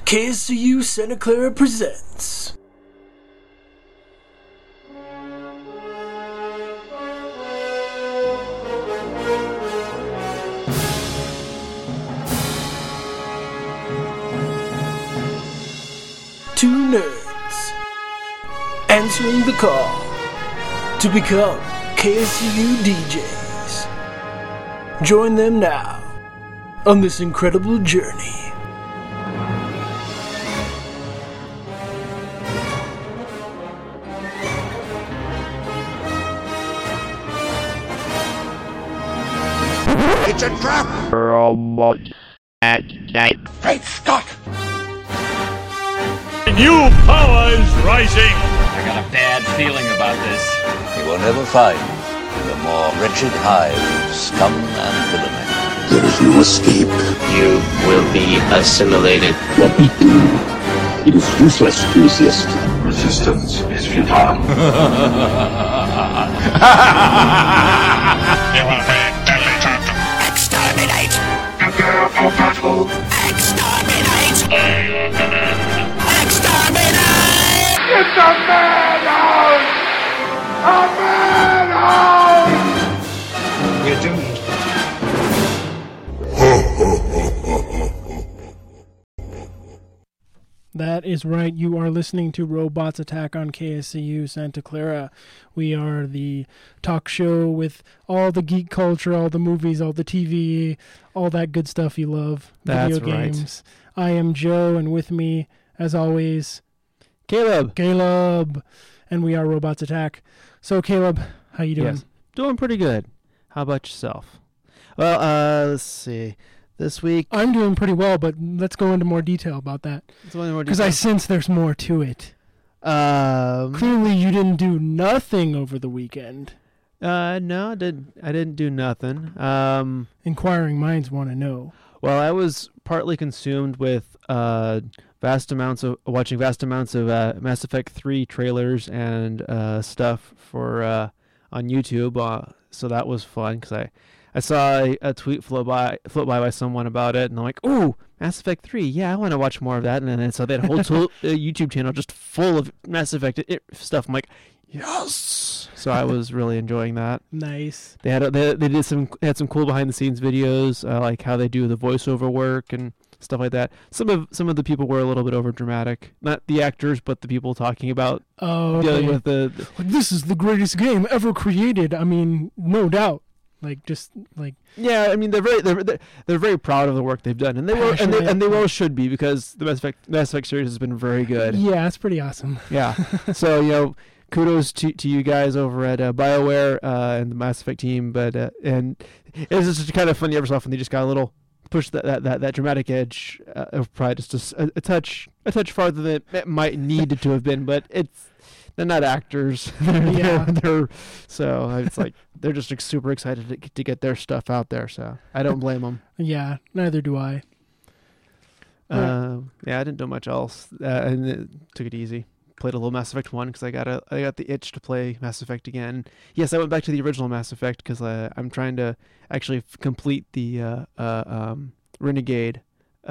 KSCU Santa Clara presents Two nerds answering the call to become KSCU DJs. Join them now on this incredible journey. It's a trap! Robot at night. Great Scott! New power is rising! I got a bad feeling about this. You will never find in the more wretched hive of scum and villainy. There is no escape. You will be assimilated. What we do, it is useless to resist. Resistance is futile. Exterminate! Prepare for battle. Exterminate! Exterminate! It's a madhouse! A madhouse! We're doomed. That is right. You are listening to Robots Attack on KSCU Santa Clara. We are the talk show with all the geek culture, all the movies, all the TV, all that good stuff you love. That's video right. games. I am Joe, and with me, as always, Caleb. And we are Robots Attack. So, Caleb, how you doing? Yes. Doing pretty good. How about yourself? Well, let's see. This week, I'm doing pretty well, but let's go into more detail about that. Because I sense there's more to it. Clearly, you didn't do nothing over the weekend. No, I didn't do nothing. Inquiring minds want to know. Well, I was partly consumed with watching vast amounts of Mass Effect 3 trailers and stuff for on YouTube. So that was fun because I saw a tweet float by someone about it, and I'm like, "Ooh, Mass Effect 3! Yeah, I want to watch more of that." And then so they had a whole YouTube channel just full of Mass Effect stuff. I'm like, "Yes!" So I was really enjoying that. Nice. They had some cool behind the scenes videos, like how they do the voiceover work and stuff like that. Some of the people were a little bit over dramatic, not the actors, but the people talking about dealing with this is the greatest game ever created. I mean, no doubt. Yeah, I mean they're very proud of the work they've done, and they well should be, because the Mass Effect series has been very good. Yeah, it's pretty awesome. Yeah, so kudos to you guys over at BioWare and the Mass Effect team, but and it was just kind of funny every so often they just got a little push that dramatic edge of pride just a touch farther than it might need to have been, but they're not actors. They're so it's like they're just super excited to get their stuff out there. So I don't blame them. Yeah, neither do I. Yeah, I didn't do much else, and took it easy. Played a little Mass Effect 1 because I got the itch to play Mass Effect again. Yes, I went back to the original Mass Effect because I'm trying to actually complete the Renegade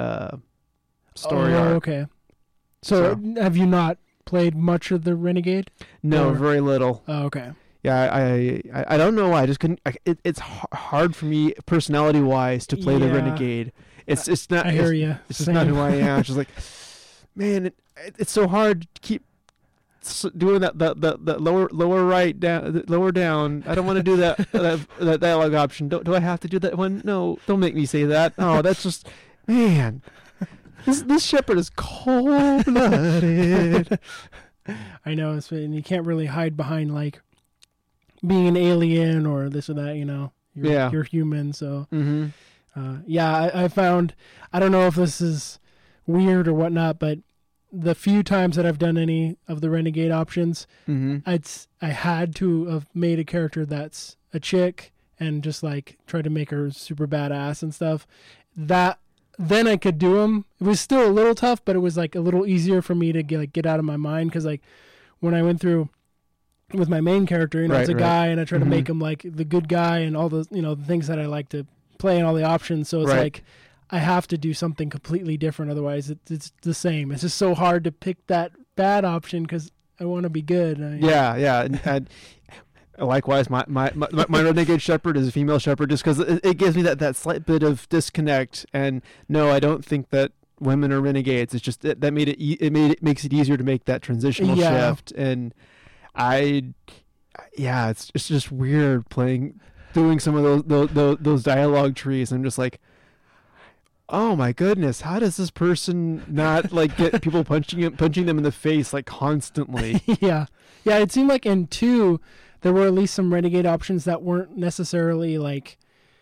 story arc. Okay. So have you not played much of the Renegade? No, very little. Oh, okay. Yeah, I don't know why. I just couldn't. It's hard for me personality wise to play the Renegade. It's not. I hear you. It's just not who I am. It's just like, man, it's so hard to keep doing that lower right down, lower down. I don't want to do that dialogue option. Do I have to do that one? No, don't make me say that. Oh, that's just, man. This Shepard is cold-blooded. I know, and you can't really hide behind like being an alien or this or that. You're human. So I found, I don't know if this is weird or whatnot, but the few times that I've done any of the Renegade options, I had to have made a character that's a chick and just like try to make her super badass and stuff. Then I could do them. It was still a little tough, but it was like a little easier for me to get out of my mind, because like when I went through with my main character, it's a guy, and I try to make him like the good guy and all the the things that I like to play and all the options. So it's like I have to do something completely different. Otherwise, it's the same. It's just so hard to pick that bad option because I want to be good. Yeah. And likewise, my Renegade Shepherd is a female shepherd just because it gives me that slight bit of disconnect. And no, I don't think that women are renegades. It's just that made it makes it easier to make that transitional shift. And it's just weird doing some of those dialogue trees. I'm just like, oh my goodness, how does this person not like get people punching them in the face like constantly? Yeah. It seemed like in 2 there were at least some renegade options that weren't necessarily like.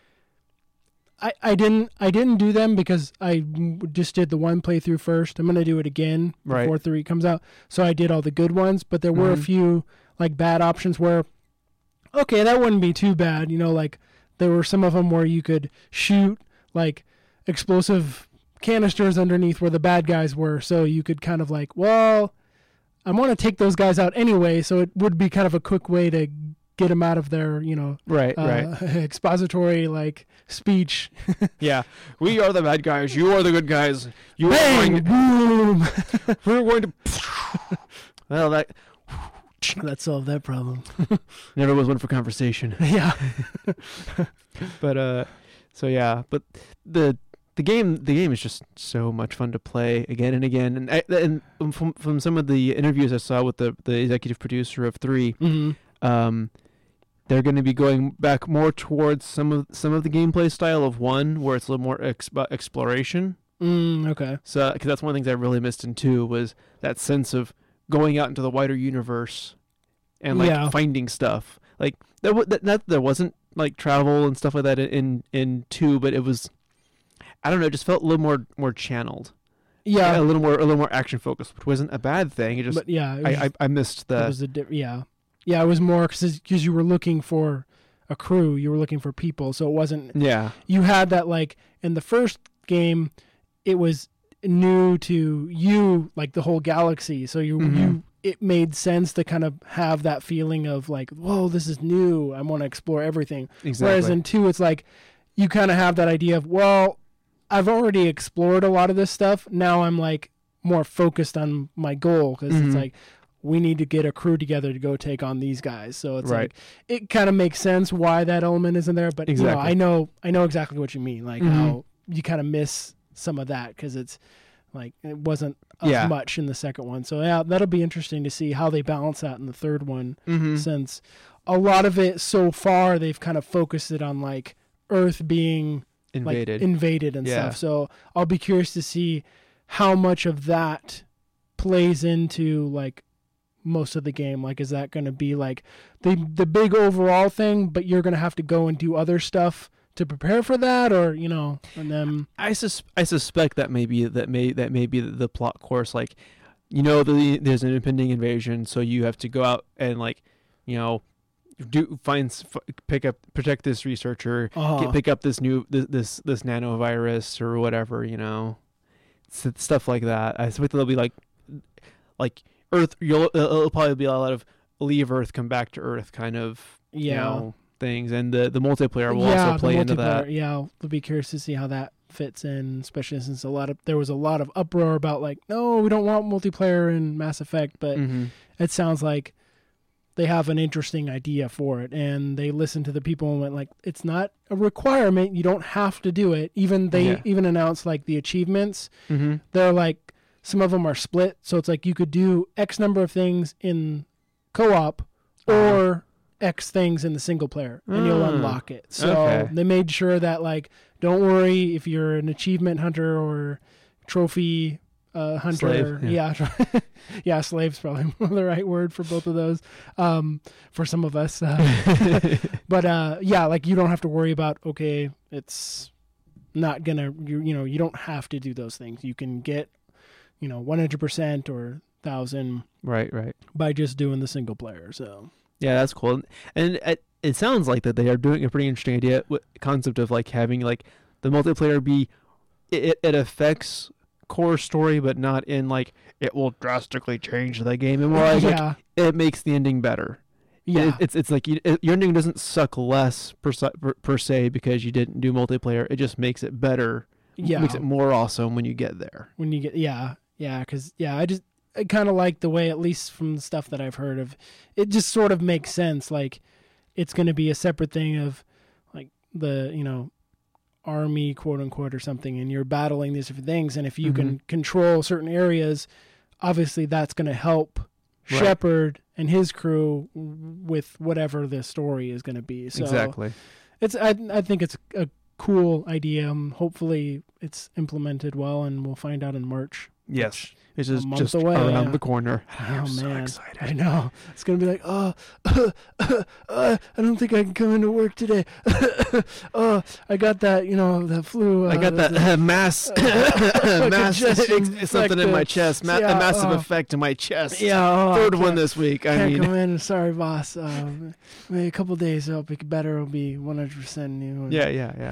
I didn't do them because I just did the 1 playthrough first. I'm gonna do it again before 3 comes out. So I did all the good ones, but there were a few like bad options where, okay, that wouldn't be too bad. Like there were some of them where you could shoot like explosive canisters underneath where the bad guys were, so you could kind of like, well, I want to take those guys out anyway, so it would be kind of a quick way to get them out of their, right. expository like speech. Yeah, we are the bad guys. You are the good guys. You Bang! Boom! We're going to. Well, that solved that problem. Never was one for conversation. Yeah. But but the game is just so much fun to play again and again. And from some of the interviews I saw with the executive producer of 3, they're going to be going back more towards some of the gameplay style of 1, where it's a little more exploration. Okay. So, because that's one of the things I really missed in 2 was that sense of going out into the wider universe and like finding stuff. Like there wasn't like travel and stuff like that in 2, but it was, I don't know, it just felt a little more channeled. Yeah, a little more action focused, which wasn't a bad thing. It just, but I missed the. It was more because you were looking for a crew, you were looking for people, so it wasn't. Yeah. You had that like in the first game, it was new to you, like the whole galaxy. So it made sense to kind of have that feeling of like, whoa, this is new. I want to explore everything. Exactly. Whereas in 2, it's like you kind of have that idea of, well, I've already explored a lot of this stuff. Now I'm like more focused on my goal because it's like we need to get a crew together to go take on these guys. So it's like it kind of makes sense why that element isn't there. But I know exactly what you mean. Like how you kind of miss some of that because it's like it wasn't as much in the second one. So that'll be interesting to see how they balance that in the third one. Since a lot of it so far they've kind of focused it on like Earth being invaded and stuff. So I'll be curious to see how much of that plays into like most of the game. Like, is that going to be like the big overall thing, but you're going to have to go and do other stuff to prepare for that, or and then I suspect that may be the plot course. Like, there's an impending invasion, so you have to go out and like, protect this researcher, pick up this new this nanovirus or whatever, stuff like that. I suspect there'll be like Earth. It'll probably be a lot of leave Earth, come back to Earth kind of things, and the multiplayer will also play into that. Yeah, I'll be curious to see how that fits in, especially since there was a lot of uproar about like, no, we don't want multiplayer in Mass Effect, but it sounds like they have an interesting idea for it, and they listened to the people and went like, it's not a requirement, you don't have to do it. Even even announced like the achievements. They're like, some of them are split, so it's like you could do X number of things in co-op or X things in the single player, and you'll unlock it. So they made sure that like, don't worry if you're an achievement hunter or trophy hunter. Slave, yeah, slave's probably the right word for both of those. For some of us, but like you don't have to worry about. Okay, it's not gonna. You don't have to do those things. You can get 100% or 1,000 right by just doing the single player. So yeah, that's cool. And it sounds like that they are doing a pretty interesting idea concept of like having like the multiplayer be it affects core story, but not in like it will drastically change the game, and more like it makes the ending better. It's like your ending doesn't suck less per se because you didn't do multiplayer. It just makes it better makes it more awesome when you get there. When you get because I kind of like the way, at least from the stuff that I've heard of, it just sort of makes sense. Like it's going to be a separate thing of like the army, quote unquote, or something, and you're battling these different things, and if you can control certain areas, obviously that's going to help Shepard and his crew with whatever the story is going to be. So exactly. I think it's a cool idea. Hopefully it's implemented well, and we'll find out in March. Yes. It's just away, around the corner. Oh, I'm so man. excited. I know. It's going to be like, I don't think I can come into work today. I got that, that flu. I got that mass something in my chest. A massive effect in my chest. Yeah. Third one this week. Can't come in. Sorry, boss. Maybe a couple of days, I'll be better. I'll be 100% new. Yeah.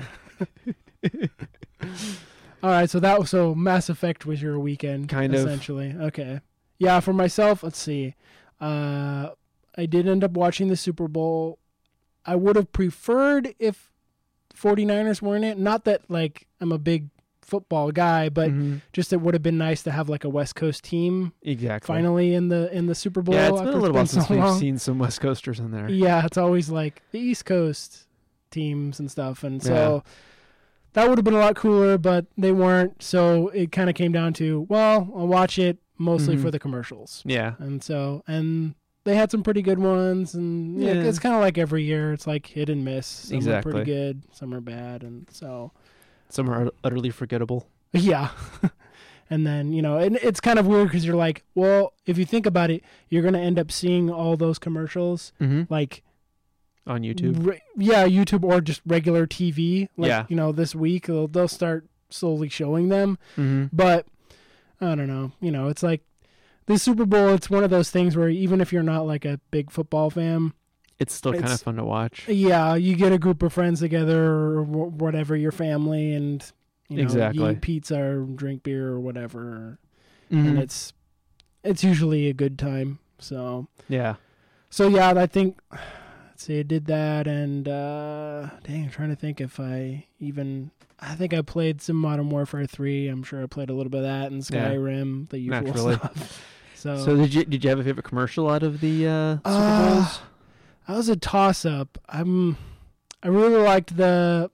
All right, so Mass Effect was your weekend, essentially. Okay. Yeah, for myself, let's see. I did end up watching the Super Bowl. I would have preferred if 49ers were in it. Not that, like, I'm a big football guy, but just it would have been nice to have, like, a West Coast team finally in the Super Bowl. Yeah, it's been a little while since we've seen some West Coasters in there. Yeah, it's always, like, the East Coast teams and stuff, and so... Yeah. That would have been a lot cooler, but they weren't, so it kind of came down to, well, I'll watch it mostly for the commercials. Yeah. And they had some pretty good ones, and it's kind of like every year. It's like hit and miss. Some are pretty good, some are bad, and so... Some are utterly forgettable. Yeah. And then, and it's kind of weird because you're like, well, if you think about it, you're going to end up seeing all those commercials, like... On YouTube? YouTube or just regular TV. Like, this week they'll start slowly showing them. But, I don't know. It's like the Super Bowl, it's one of those things where even if you're not like a big football fan... It's still kind of fun to watch. Yeah, you get a group of friends together or whatever, your family, and, you eat pizza or drink beer or whatever. And it's usually a good time. So, yeah. I think... See, I did that, and I'm trying to think if I think I played some Modern Warfare 3. I'm sure I played a little bit of that, and Skyrim, the usual stuff. So did you have a favorite commercial out of the Super Bowls? That was a toss-up. I really liked the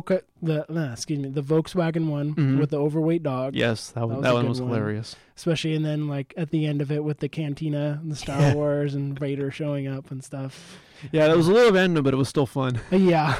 Volkswagen one with the overweight dog. Yes, that one was hilarious. Especially, and then like at the end of it with the cantina and the Star Wars and Vader showing up and stuff. Yeah, that was a little random, but it was still fun. Yeah.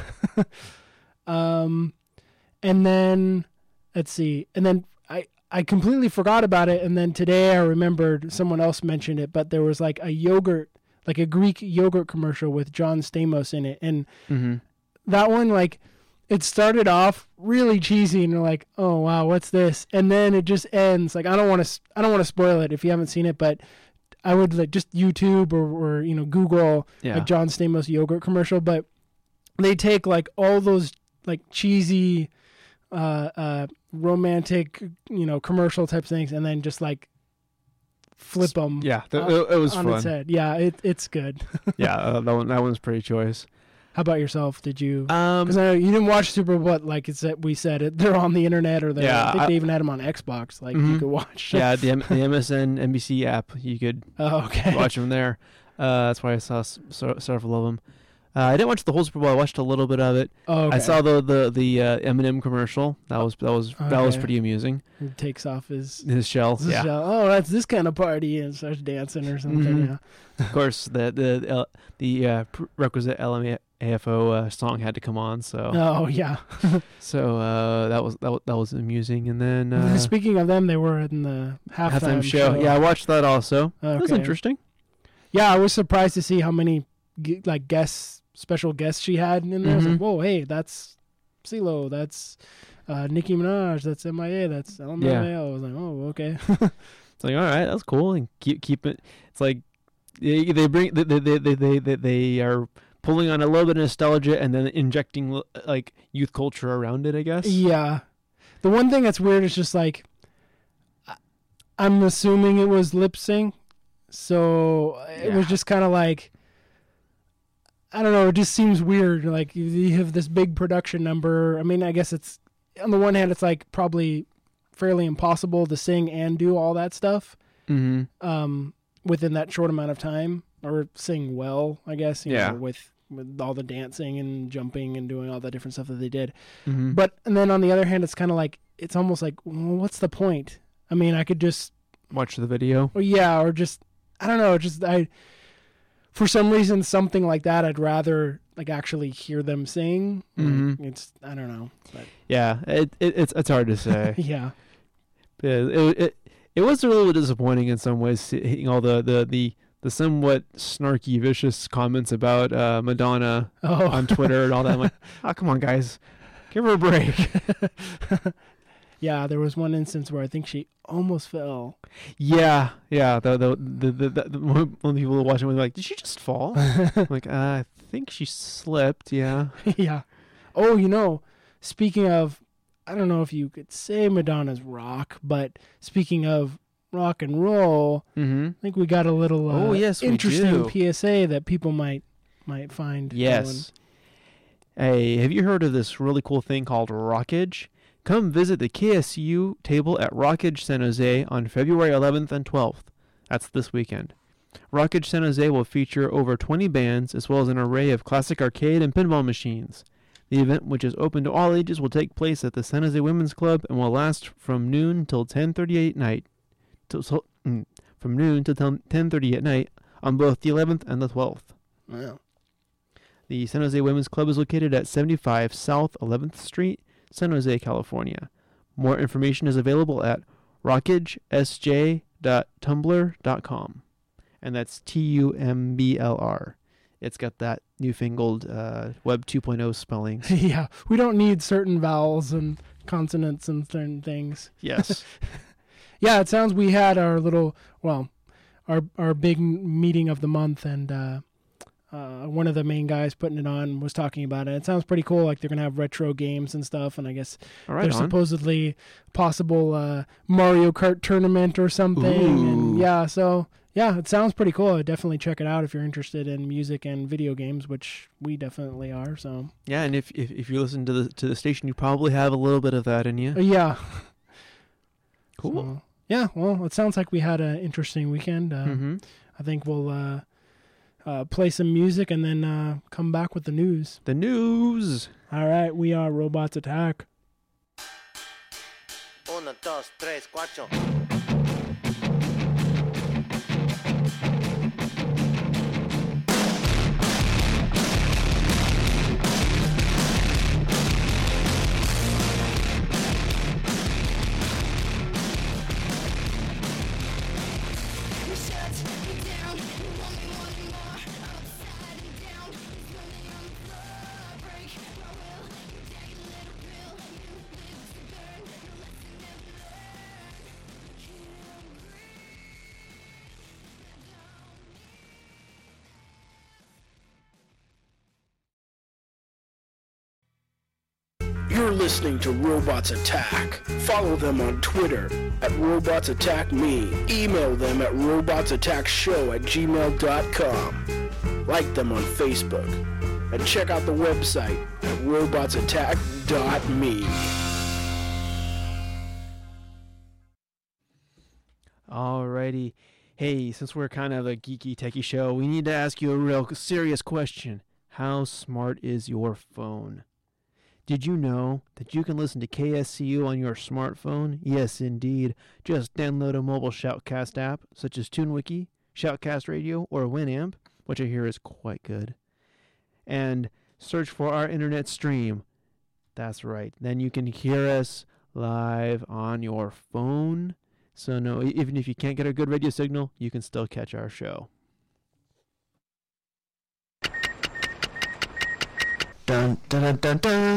And then let's see. And then I completely forgot about it, and then today I remembered someone else mentioned it, but there was like a Greek yogurt commercial with John Stamos in it, and that one, like, it started off really cheesy, and you're like, oh wow, what's this? And then it just ends. Like, I don't want to spoil it if you haven't seen it, but I would like just YouTube or Google like John Stamos yogurt commercial. But they take like all those like cheesy, romantic, commercial type things, and then just like flip them. Yeah, it was on fun. Its head. Yeah, it's good. Yeah, that one's pretty choice. How about yourself? Did you? Because I know you didn't watch Super Bowl. Like we said, they're on the internet, or I think they even had them on Xbox. Like you could watch. Yeah, the MSN NBC app, you could watch them there. That's why I saw several of them. I didn't watch the whole Super Bowl. I watched a little bit of it. Oh, okay. I saw the Eminem commercial. That was pretty amusing. He takes off his shell. Shell. Oh, that's this kind of party, and starts dancing or something. Yeah. Of course, the requisite LMAFO song had to come on. So. Oh yeah. So that was amusing, and then speaking of them, they were in the halftime show. Yeah, I watched that also. Okay. That was interesting. Yeah, I was surprised to see how many like special guests she had in there. I was like, whoa, hey, that's CeeLo, that's Nicki Minaj, that's MIA, that's LMFAO. Yeah. I was like, oh, okay. It's like, all right, that's cool, and keep it. It's like they are pulling on a little bit of nostalgia and then injecting like youth culture around it, I guess. Yeah. The one thing that's weird is just like, I'm assuming it was lip sync, so it was just kind of like, I don't know, it just seems weird. Like, you have this big production number. I mean, I guess it's on the one hand, it's like probably fairly impossible to sing and do all that stuff within that short amount of time, or sing well, I guess, you know, with all the dancing and jumping and doing all the different stuff that they did. But, and then on the other hand, it's kind of like, it's almost like, well, what's the point? I mean, I could just watch the video. Or just, I don't know, for some reason, something like that, I'd rather like actually hear them sing. It's, I don't know. But. Yeah, it's hard to say. Yeah. It was a little disappointing in some ways, seeing all the somewhat snarky, vicious comments about Madonna on Twitter and all that. I'm like, oh, come on, guys, give her a break. Yeah, there was one instance where I think she almost fell. Yeah. The when people were watching were like, did she just fall? I'm like, I think she slipped. Yeah. Yeah. Oh, you know, speaking of, I don't know if you could say Madonna's rock, but speaking of rock and roll, I think we got a little interesting PSA that people might find. Yes. Hey, have you heard of this really cool thing called Rockage? Come visit the KSU table at Rockage San Jose on February 11th and 12th. That's this weekend. Rockage San Jose will feature over 20 bands as well as an array of classic arcade and pinball machines. The event, which is open to all ages, will take place at the San Jose Women's Club and will last from noon till 10:30 at night. From noon to 10:30 at night on both the 11th and the 12th. Wow. The San Jose Women's Club is located at 75 South 11th Street, San Jose, California. More information is available at rockagesj.tumblr.com. And that's TUMBLR. It's got that newfangled Web 2.0 spelling. Yeah, we don't need certain vowels and consonants and certain things. Yes. Yeah, it sounds we had our little, our big meeting of the month, and one of the main guys putting it on was talking about it. It sounds pretty cool. Like they're going to have retro games and stuff. And I guess there's supposedly possible Mario Kart tournament or something. Ooh. And so it sounds pretty cool. I'd definitely check it out if you're interested in music and video games, which we definitely are. So yeah, and if you listen to the station, you probably have a little bit of that in you. Yeah. Cool. So, yeah, well, it sounds like we had an interesting weekend. I think we'll play some music and then come back with the news. The news. All right, we are Robots Attack. 1, 2, 3, 4. You're listening to Robots Attack. Follow them on Twitter at Robots Attack Me. Email them at robotsattackshow@gmail.com. Like them on Facebook. And check out the website at robotsattack.me. Alrighty. Hey, since we're kind of a geeky techie show, we need to ask you a real serious question. How smart is your phone? Did you know that you can listen to KSCU on your smartphone? Yes, indeed. Just download a mobile Shoutcast app, such as TuneWiki, Shoutcast Radio, or Winamp, which I hear is quite good, and search for our internet stream. That's right. Then you can hear us live on your phone. So no, even if you can't get a good radio signal, you can still catch our show. Dun, dun, dun, dun, dun.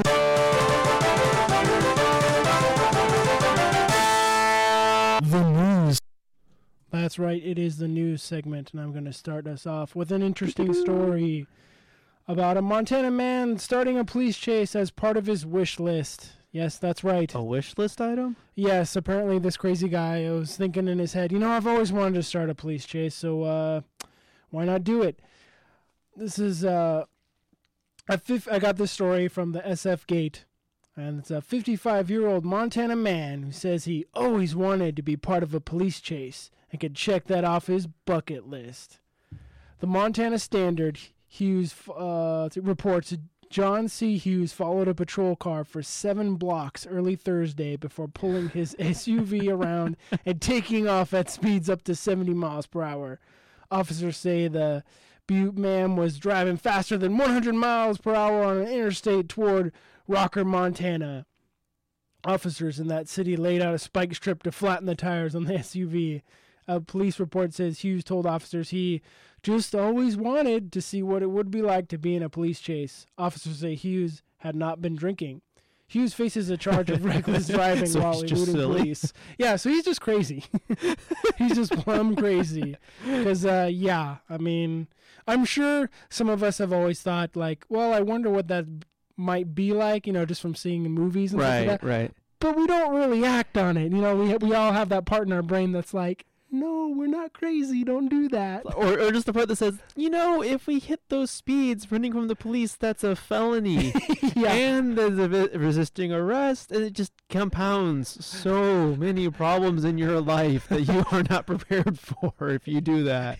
The news. That's right, it is the news segment, and I'm going to start us off with an interesting story about a Montana man starting a police chase as part of his wish list. Yes, that's right. A wish list item? Yes, apparently this crazy guy was thinking in his head, I've always wanted to start a police chase, so why not do it? This is... I got this story from the SF Gate. And it's a 55-year-old Montana man who says he always wanted to be part of a police chase and could check that off his bucket list. The Montana Standard Hughes reports John C. Hughes followed a patrol car for 7 blocks early Thursday before pulling his SUV around and taking off at speeds up to 70 miles per hour. Officers say the Butte man was driving faster than 100 miles per hour on an interstate toward Rocker, Montana. Officers in that city laid out a spike strip to flatten the tires on the SUV. A police report says Hughes told officers he just always wanted to see what it would be like to be in a police chase. Officers say Hughes had not been drinking. Hughes faces a charge of reckless driving So while he's just eluding silly. police. Yeah, so he's just crazy. He's just plumb crazy. Because, I mean, I'm sure some of us have always thought, like, well, I wonder what that might be like, just from seeing the movies and stuff like that. Right. But we don't really act on it. We all have that part in our brain that's like, no, we're not crazy. Don't do that. Or just the part that says, if we hit those speeds running from the police, that's a felony. Yeah. And there's a bit resisting arrest, and it just compounds so many problems in your life that you are not prepared for if you do that.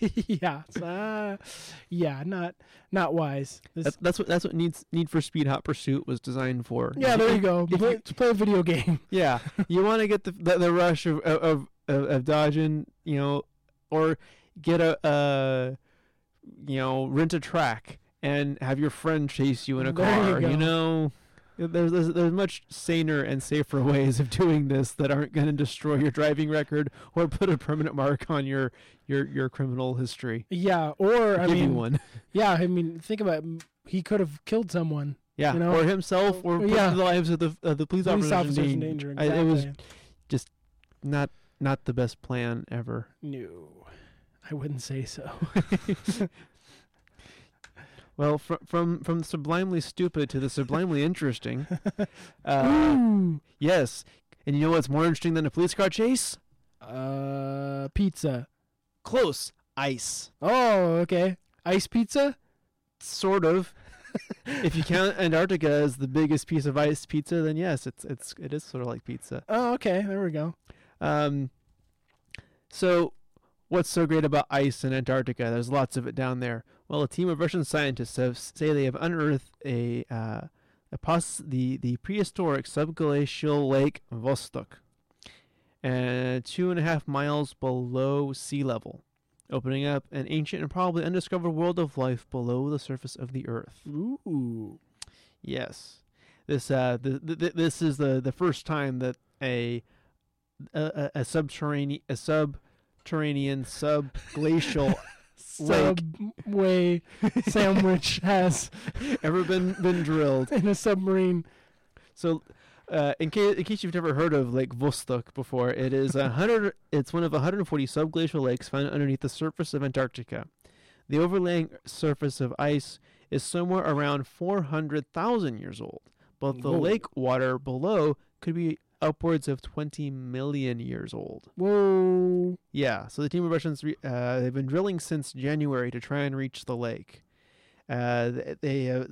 Not wise. That's what Need for Speed Hot Pursuit was designed for. Yeah, there you go. Play a video game. Yeah, you want to get the rush of dodging, or get rent a track and have your friend chase you in a car. There's much saner and safer ways of doing this that aren't going to destroy your driving record or put a permanent mark on your criminal history. Yeah, or give you one. Yeah, I mean, think about it. He could have killed someone. Yeah, or himself, or put the lives of the police officers in danger. Exactly. It was just not the best plan ever. No, I wouldn't say so. Well, from sublimely stupid to the sublimely interesting. Yes. And you know what's more interesting than a police car chase? Pizza. Close. Ice. Oh, okay. Ice pizza? Sort of. If you count Antarctica as the biggest piece of ice pizza, then yes, it is sort of like pizza. Oh, okay. There we go. So what's so great about ice in Antarctica? There's lots of it down there. Well, a team of Russian scientists say they have unearthed the prehistoric subglacial lake Vostok, 2.5 miles below sea level, opening up an ancient and probably undiscovered world of life below the surface of the Earth. Ooh. Yes. This this is the first time that a subterranean subglacial Subway sandwich has ever been drilled in a submarine. So, in case you've never heard of Lake Vostok before, it is It's one of 140 subglacial lakes found underneath the surface of Antarctica. The overlaying surface of ice is somewhere around 400,000 years old, but the lake water below could be upwards of 20 million years old. Whoa. Yeah, so the team of Russians, they've been drilling since January to try and reach the lake. There have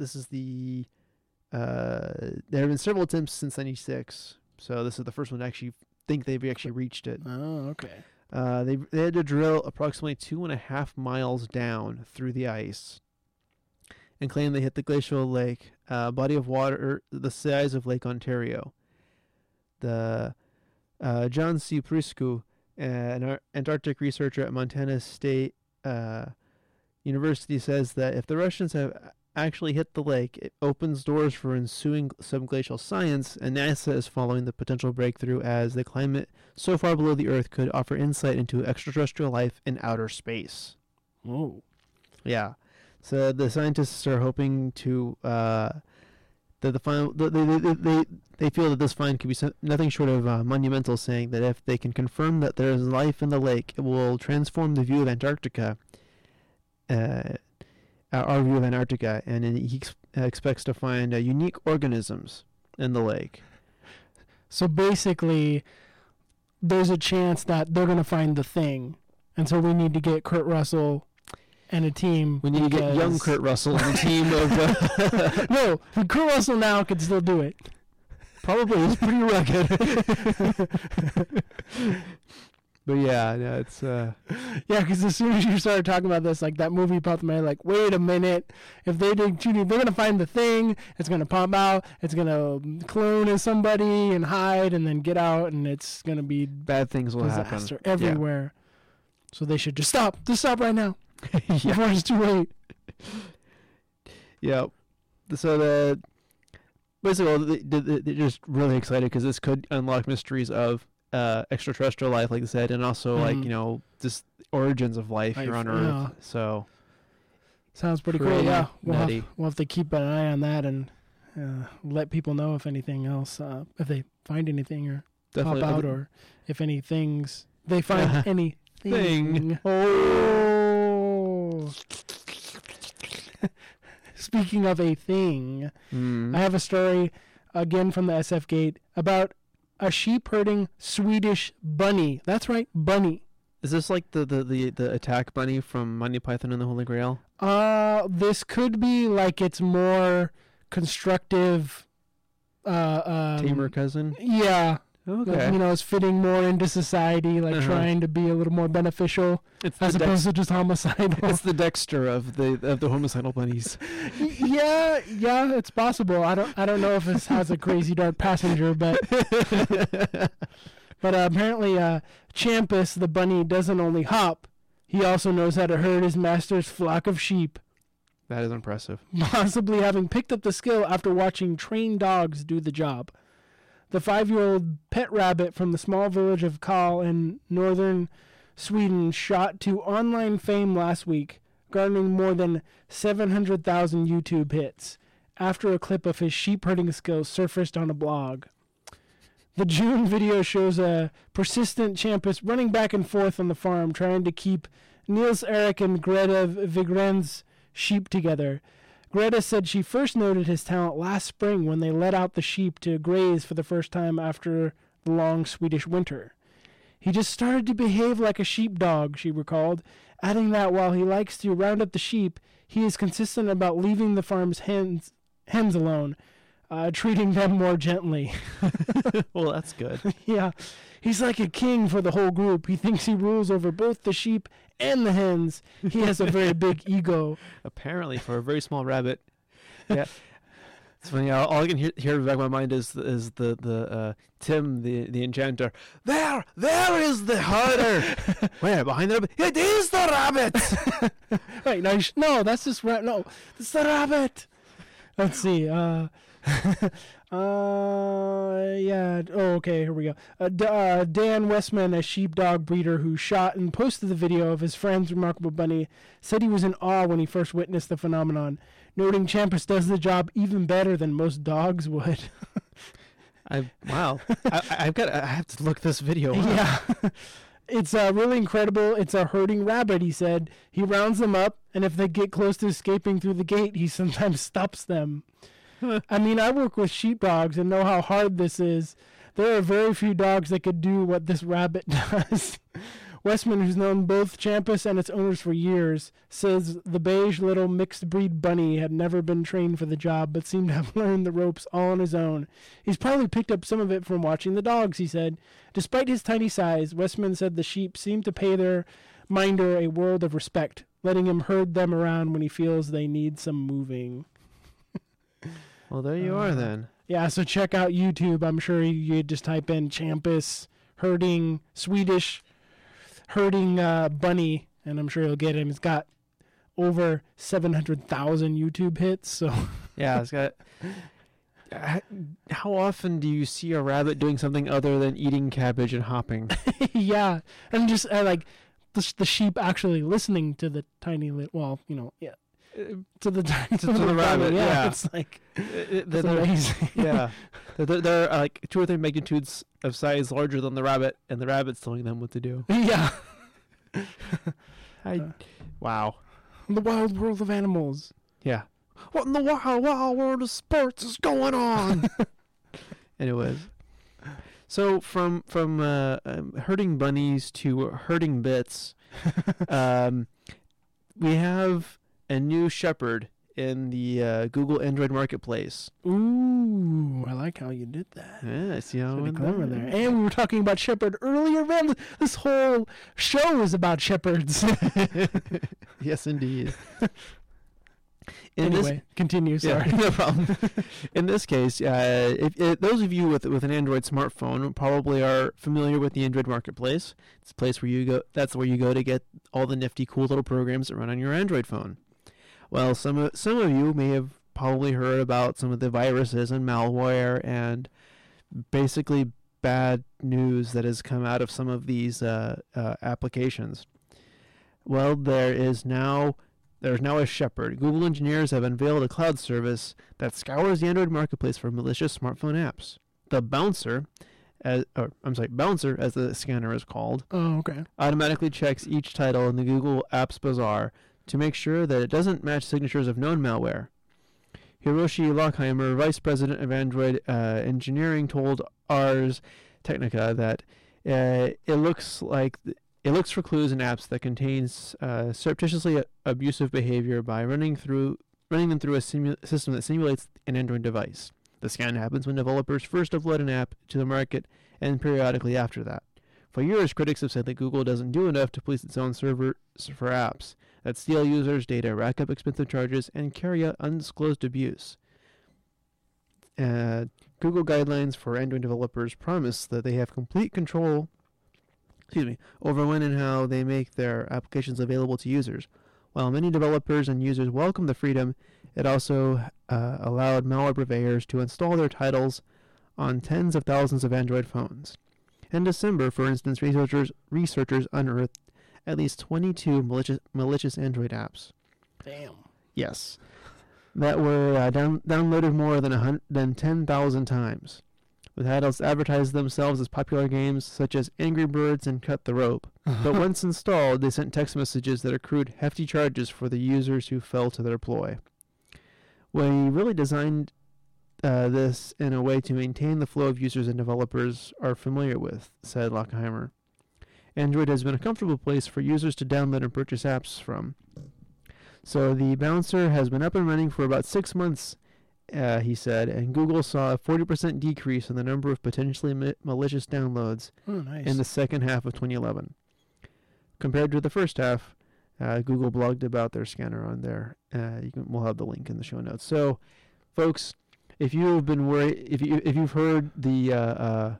been several attempts since 96, so this is the first one to actually think they've actually reached it. Oh, okay. They had to drill approximately 2.5 miles down through the ice and claim they hit the glacial lake, body of water the size of Lake Ontario. The John C. Priscu, an Antarctic researcher at Montana State University, says that if the Russians have actually hit the lake, it opens doors for ensuing subglacial science, and NASA is following the potential breakthrough as the climate so far below the Earth could offer insight into extraterrestrial life in outer space. Oh. Yeah. So the scientists are hoping to that the final they feel that this find could be nothing short of monumental, saying that if they can confirm that there is life in the lake, it will transform the view of Antarctica, our view of Antarctica, and he expects to find unique organisms in the lake. So basically, there's a chance that they're going to find the thing, and so we need to get Kurt Russell and a team. We need to get young Kurt Russell and a team of... No, Kurt Russell now could still do it. Probably is pretty rugged. But yeah, it's yeah, because as soon as you started talking about this, like that movie popped in my head, like, wait a minute, if they dig too deep, they're gonna find the thing, it's gonna pop out, it's gonna clone as somebody and hide, and then get out, and it's gonna be bad things will happen everywhere. Yeah. So they should just stop right now, before it's too late. Yeah. So basically, they're just really excited because this could unlock mysteries of extraterrestrial life, like I said, and also like just origins of life here on Earth. Yeah. So sounds pretty cool. Yeah, we'll have to keep an eye on that and let people know if anything else, if they find anything or pop out, or if they find anything. Oh. Speaking of a thing, I have a story again from the SF Gate about a sheep-herding Swedish bunny. That's right, bunny. Is this like the attack bunny from Monty Python and the Holy Grail? This could be like its more constructive tamer cousin? Yeah. Okay. Like, it's fitting more into society, like trying to be a little more beneficial as opposed to just homicidal. It's the Dexter of the homicidal bunnies. Yeah, it's possible. I don't know if this has a crazy dark passenger, but apparently Champus the bunny doesn't only hop, he also knows how to herd his master's flock of sheep. That is impressive. Possibly having picked up the skill after watching trained dogs do the job. The 5-year-old pet rabbit from the small village of Karl in northern Sweden shot to online fame last week, garnering more than 700,000 YouTube hits after a clip of his sheep herding skills surfaced on a blog. The June video shows a persistent Champus running back and forth on the farm trying to keep Niels Erik and Greta Vigren's sheep together. Greta said she first noted his talent last spring when they let out the sheep to graze for the first time after the long Swedish winter. He just started to behave like a sheepdog, she recalled, adding that while he likes to round up the sheep, he is consistent about leaving the farm's hens alone, treating them more gently. Well, that's good. Yeah. He's like a king for the whole group. He thinks he rules over both the sheep and the hens. He has a very big ego. Apparently, for a very small rabbit. Yeah. It's funny. All I can hear in the back of my mind is the Tim, the enchanter. There is the herder. Where? Behind the rabbit? It is the rabbit. Wait, no, that's just no, it's the rabbit. Let's see. Yeah. Oh, okay. Here we go. Dan Westman, a sheepdog breeder who shot and posted the video of his friend's remarkable bunny, said he was in awe when he first witnessed the phenomenon, noting Champus does the job even better than most dogs would. Wow. I have to look this video up. Yeah. It's really incredible. It's a herding rabbit, he said. He rounds them up, and if they get close to escaping through the gate, he sometimes stops them. I mean, I work with sheepdogs and know how hard this is. There are very few dogs that could do what this rabbit does. Westman, who's known both Champus and its owners for years, says the beige little mixed breed bunny had never been trained for the job, but seemed to have learned the ropes all on his own. He's probably picked up some of it from watching the dogs, he said. Despite his tiny size, Westman said the sheep seemed to pay their minder a world of respect, letting him herd them around when he feels they need some moving. Well, there you are then. Yeah, so check out YouTube. I'm sure you just type in Champus herding, Swedish herding bunny, and I'm sure you'll get him. He's got over 700,000 YouTube hits. So yeah, it's got. How often do you see a rabbit doing something other than eating cabbage and hopping? Yeah, and just like the sheep actually listening to the tiny little, yeah. To the rabbit, yeah. It's like it's amazing. Yeah, they're like 2 or 3 magnitudes of size larger than the rabbit, and the rabbit's telling them what to do. Yeah. Wow. The wild world of animals. Yeah. What in the wild world of sports is going on? Anyways, so from herding bunnies to herding bits, we have a new shepherd in the Google Android Marketplace. Ooh, I like how you did that. Yeah, I see how pretty clever there. And we were talking about Shepard earlier. Man, this whole show is about Shepards. Yes, indeed. Continue. Sorry, no problem. In this case, if those of you with an Android smartphone probably are familiar with the Android Marketplace. It's a place where you go. That's where you go to get all the nifty, cool little programs that run on your Android phone. Well, some of you may have probably heard about some of the viruses and malware and basically bad news that has come out of some of these applications. Well, there's now a Shepard. Google engineers have unveiled a cloud service that scours the Android Marketplace for malicious smartphone apps. The Bouncer, Bouncer as the scanner is called, automatically checks each title in the Google Apps Bazaar to make sure that it doesn't match signatures of known malware. Hiroshi Lockheimer, vice president of Android engineering, told Ars Technica that it looks for clues in apps that contains surreptitiously abusive behavior by running them through a system that simulates an Android device. The scan happens when developers first upload an app to the market and periodically after that. For years, critics have said that Google doesn't do enough to police its own servers for apps that steal users' data, rack up expensive charges, and carry out undisclosed abuse. Google guidelines for Android developers promise that they have complete control over when and how they make their applications available to users. While many developers and users welcome the freedom, it also allowed malware purveyors to install their titles on tens of thousands of Android phones. In December, for instance, researchers unearthed at least 22 malicious Android apps. Damn. Yes. That were downloaded more than 10,000 times. The titles advertised themselves as popular games such as Angry Birds and Cut the Rope, but once installed, they sent text messages that accrued hefty charges for the users who fell to their ploy. We really designed this in a way to maintain the flow of users and developers are familiar with, said Lockheimer. Android has been a comfortable place for users to download and purchase apps from. So the Bouncer has been up and running for about 6 months, he said, and Google saw a 40% decrease in the number of potentially malicious downloads in the second half of 2011. Compared to the first half, Google blogged about their scanner on there. We'll have the link in the show notes. So, folks, if you've been worried, if you've heard the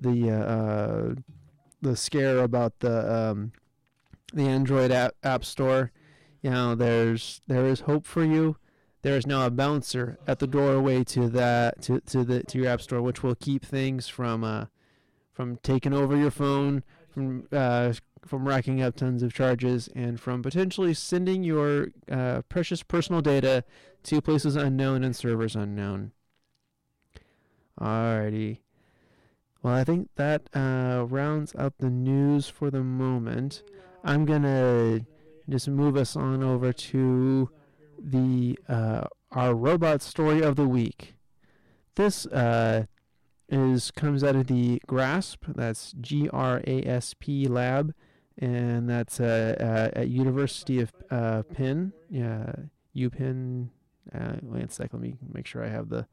scare about the Android app store, there is hope for you. There is now a Bouncer at the doorway to your app store, which will keep things from taking over your phone, from racking up tons of charges, and from potentially sending your precious personal data to places unknown and servers unknown. Alrighty. Well, I think that rounds out the news for the moment. I'm gonna just move us on over to the our robot story of the week. This comes out of the GRASP. That's GRASP lab, and that's at University of Penn. UPenn. Wait a sec. Let me make sure I have the.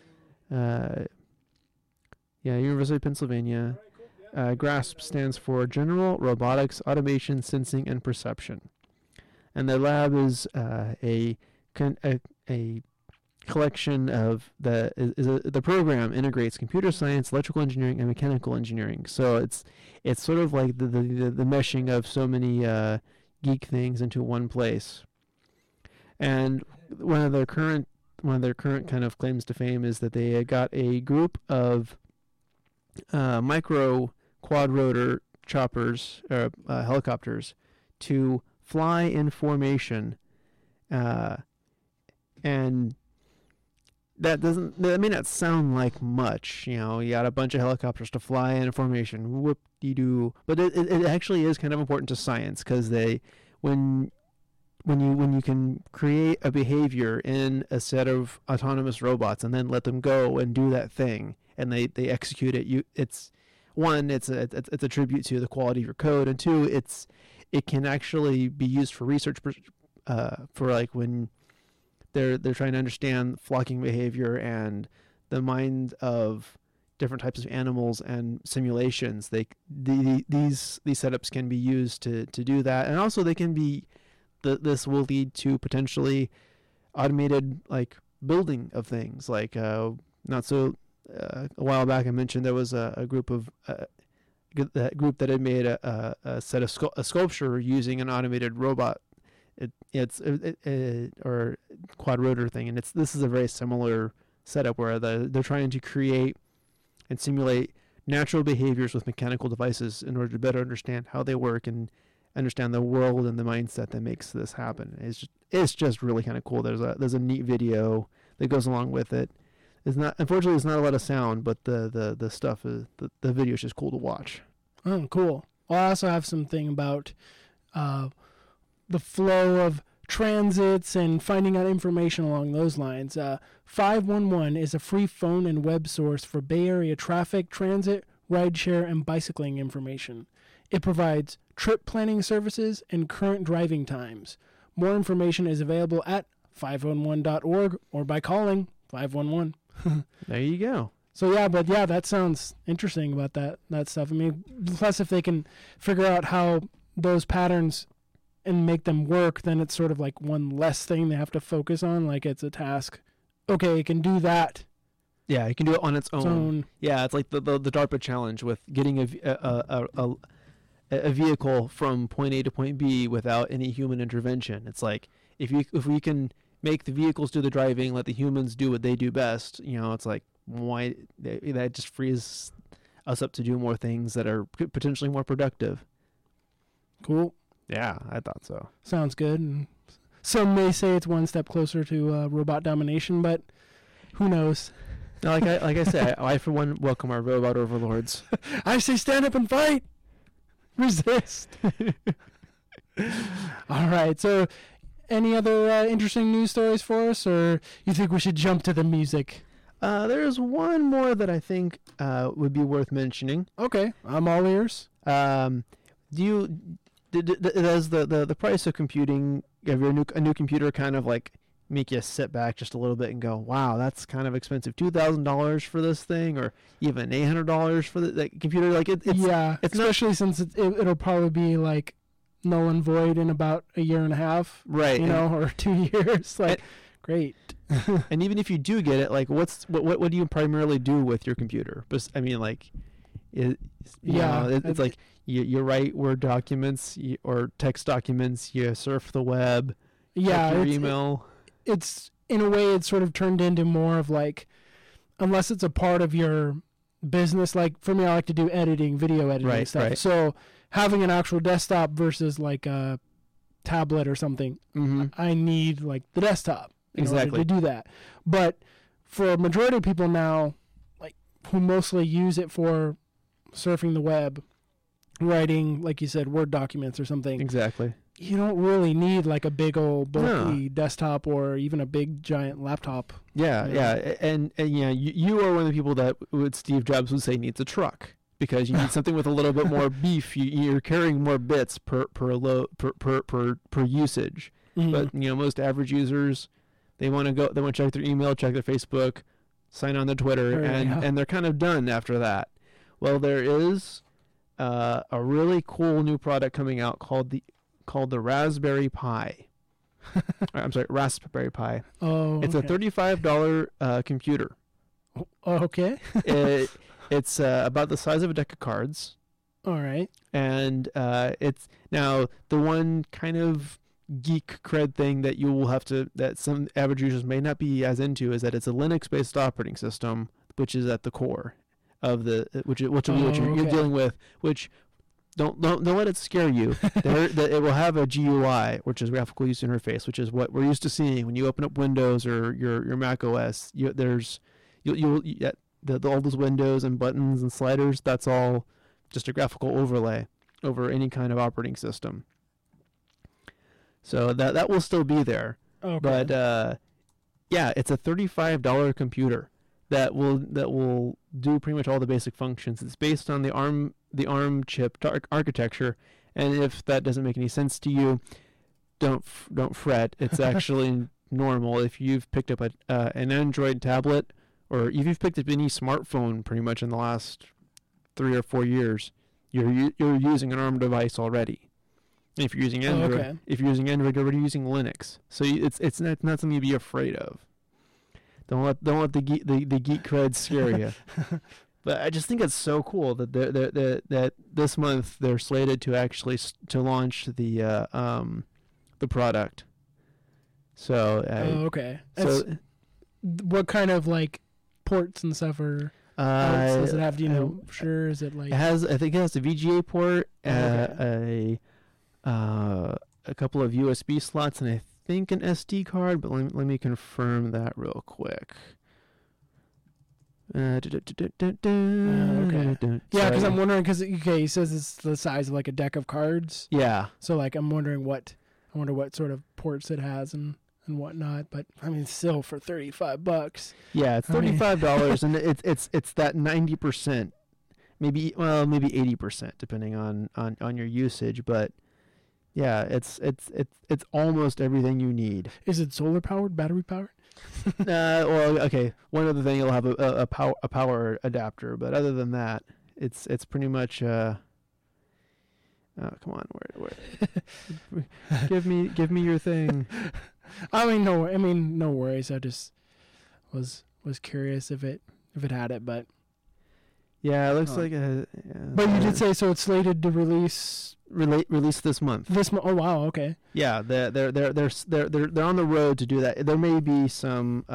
University of Pennsylvania. GRASP stands for General Robotics, Automation, Sensing, and Perception. And the lab is a collection of the program integrates computer science, electrical engineering, and mechanical engineering. So it's sort of like the meshing of so many geek things into one place. And one of their current kind of claims to fame is that they got a group of micro quad rotor choppers, helicopters, to fly in formation, and that may not sound like much. You got a bunch of helicopters to fly in formation, whoop-de-doo, but it actually is kind of important to science, because when you can create a behavior in a set of autonomous robots and then let them go and do that thing, and they execute it, it's a tribute to the quality of your code, and two, it can actually be used for research, for like when they're trying to understand flocking behavior and the mind of different types of animals and simulations. These setups can be used to do that, and also they can be. This will lead to potentially automated like building of things. Like a while back, I mentioned there was a group that had made a set of a sculpture using an automated robot. Or quad rotor thing, and this is a very similar setup where they're trying to create and simulate natural behaviors with mechanical devices in order to better understand how they work and understand the world and the mindset that makes this happen. It's just really kind of cool. There's a neat video that goes along with it. Unfortunately, it's not a lot of sound, but the stuff is the video is just cool to watch. Oh, cool. Well, I also have something about the flow of transits and finding out information along those lines. 511 is a free phone and web source for Bay Area traffic, transit, rideshare, and bicycling information. It provides trip planning services and current driving times. More information is available at 511.org or by calling 511. There you go. So that sounds interesting about that stuff. I mean, plus if they can figure out how those patterns and make them work, then it's sort of like one less thing they have to focus on. Like it's a task. Okay, it can do that. Yeah, it can do it on its own. Yeah, it's like the DARPA challenge with getting a vehicle from point A to point B without any human intervention. It's like if we can make the vehicles do the driving, let the humans do what they do best. It's like why that just frees us up to do more things that are potentially more productive. Cool. Yeah, I thought so. Sounds good. And some may say it's one step closer to robot domination, but who knows? Like I say, I for one welcome our robot overlords. I say stand up and fight. Resist. All right. So, any other interesting news stories for us, or you think we should jump to the music? There's one more that I think would be worth mentioning. Okay, I'm all ears. Does the price of computing of a new computer kind of like make you sit back just a little bit and go, wow, that's kind of expensive, $2,000 for this thing, or even $800 for the computer? Like it's especially since it'll probably be like null and void in about a year and a half, right? Or 2 years. Great. And even if you do get it, like what do you primarily do with your computer? But I mean, like, it's like you write Word documents or text documents. You surf the web. Yeah, check your email. It's in a way it's sort of turned into more of like, unless it's a part of your business. Like for me, I like to do editing, video editing stuff. Right. So having an actual desktop versus like a tablet or something, I need like the desktop in order to do that. But for a majority of people now, like who mostly use it for surfing the web, writing, like you said, Word documents or something. Exactly. You don't really need like a big old bulky desktop or even a big giant laptop. Yeah, and you are one of the people that Steve Jobs would say needs a truck, because you need something with a little bit more beef. You're carrying more bits per usage. But most average users, they want to check their email, check their Facebook, sign on their Twitter, and they're kind of done after that. Well, there is a really cool new product coming out called the Raspberry Pi. I'm sorry, Raspberry Pi. Oh, it's a $35 computer. Okay. It's about the size of a deck of cards. All right. And it's now the one kind of geek cred thing that you will have to, that some average users may not be as into, is that it's a Linux-based operating system, which is at the core of the which will be what you're dealing with. Which don't let it scare you. It will have a GUI, which is graphical user interface, which is what we're used to seeing when you open up Windows or your Mac OS. All those windows and buttons and sliders. That's all just a graphical overlay over any kind of operating system. So that will still be there. Okay. But it's a $35 computer that will do pretty much all the basic functions. It's based on the ARM chip architecture, and if that doesn't make any sense to you, don't fret. It's actually normal. If you've picked up an Android tablet, or if you've picked up any smartphone pretty much in the last 3 or 4 years, you're using an ARM device already. And if you're using Android, you're already using Linux. So it's not something to be afraid of. Don't let the geek cred scare you. But I just think it's so cool that that this month they're slated to actually to launch the product. So okay. So what kind of like ports and stuff are? Does it have? Do you know? Sure. Is it like? I think it has a VGA port, a couple of USB slots, and I think an SD card. But let me confirm that real quick. Okay. Yeah, because I'm wondering, he says it's the size of like a deck of cards. Yeah. So like I'm wondering what sort of ports it has and whatnot. But I mean, still for $35. Yeah, it's $35, and it's that 90%, maybe 80% depending on your usage. But yeah, it's almost everything you need. Is it solar powered, battery powered? Well, okay. One other thing, you'll have a power adapter, but other than that, it's pretty much. Oh, come on, where? give me your thing. I mean, no worries. I just was curious if it had it, but yeah, it looks like a. Yeah, but you did say so. It's slated to release this month. Oh wow, okay. Yeah, they're on the road to do that. There may be some,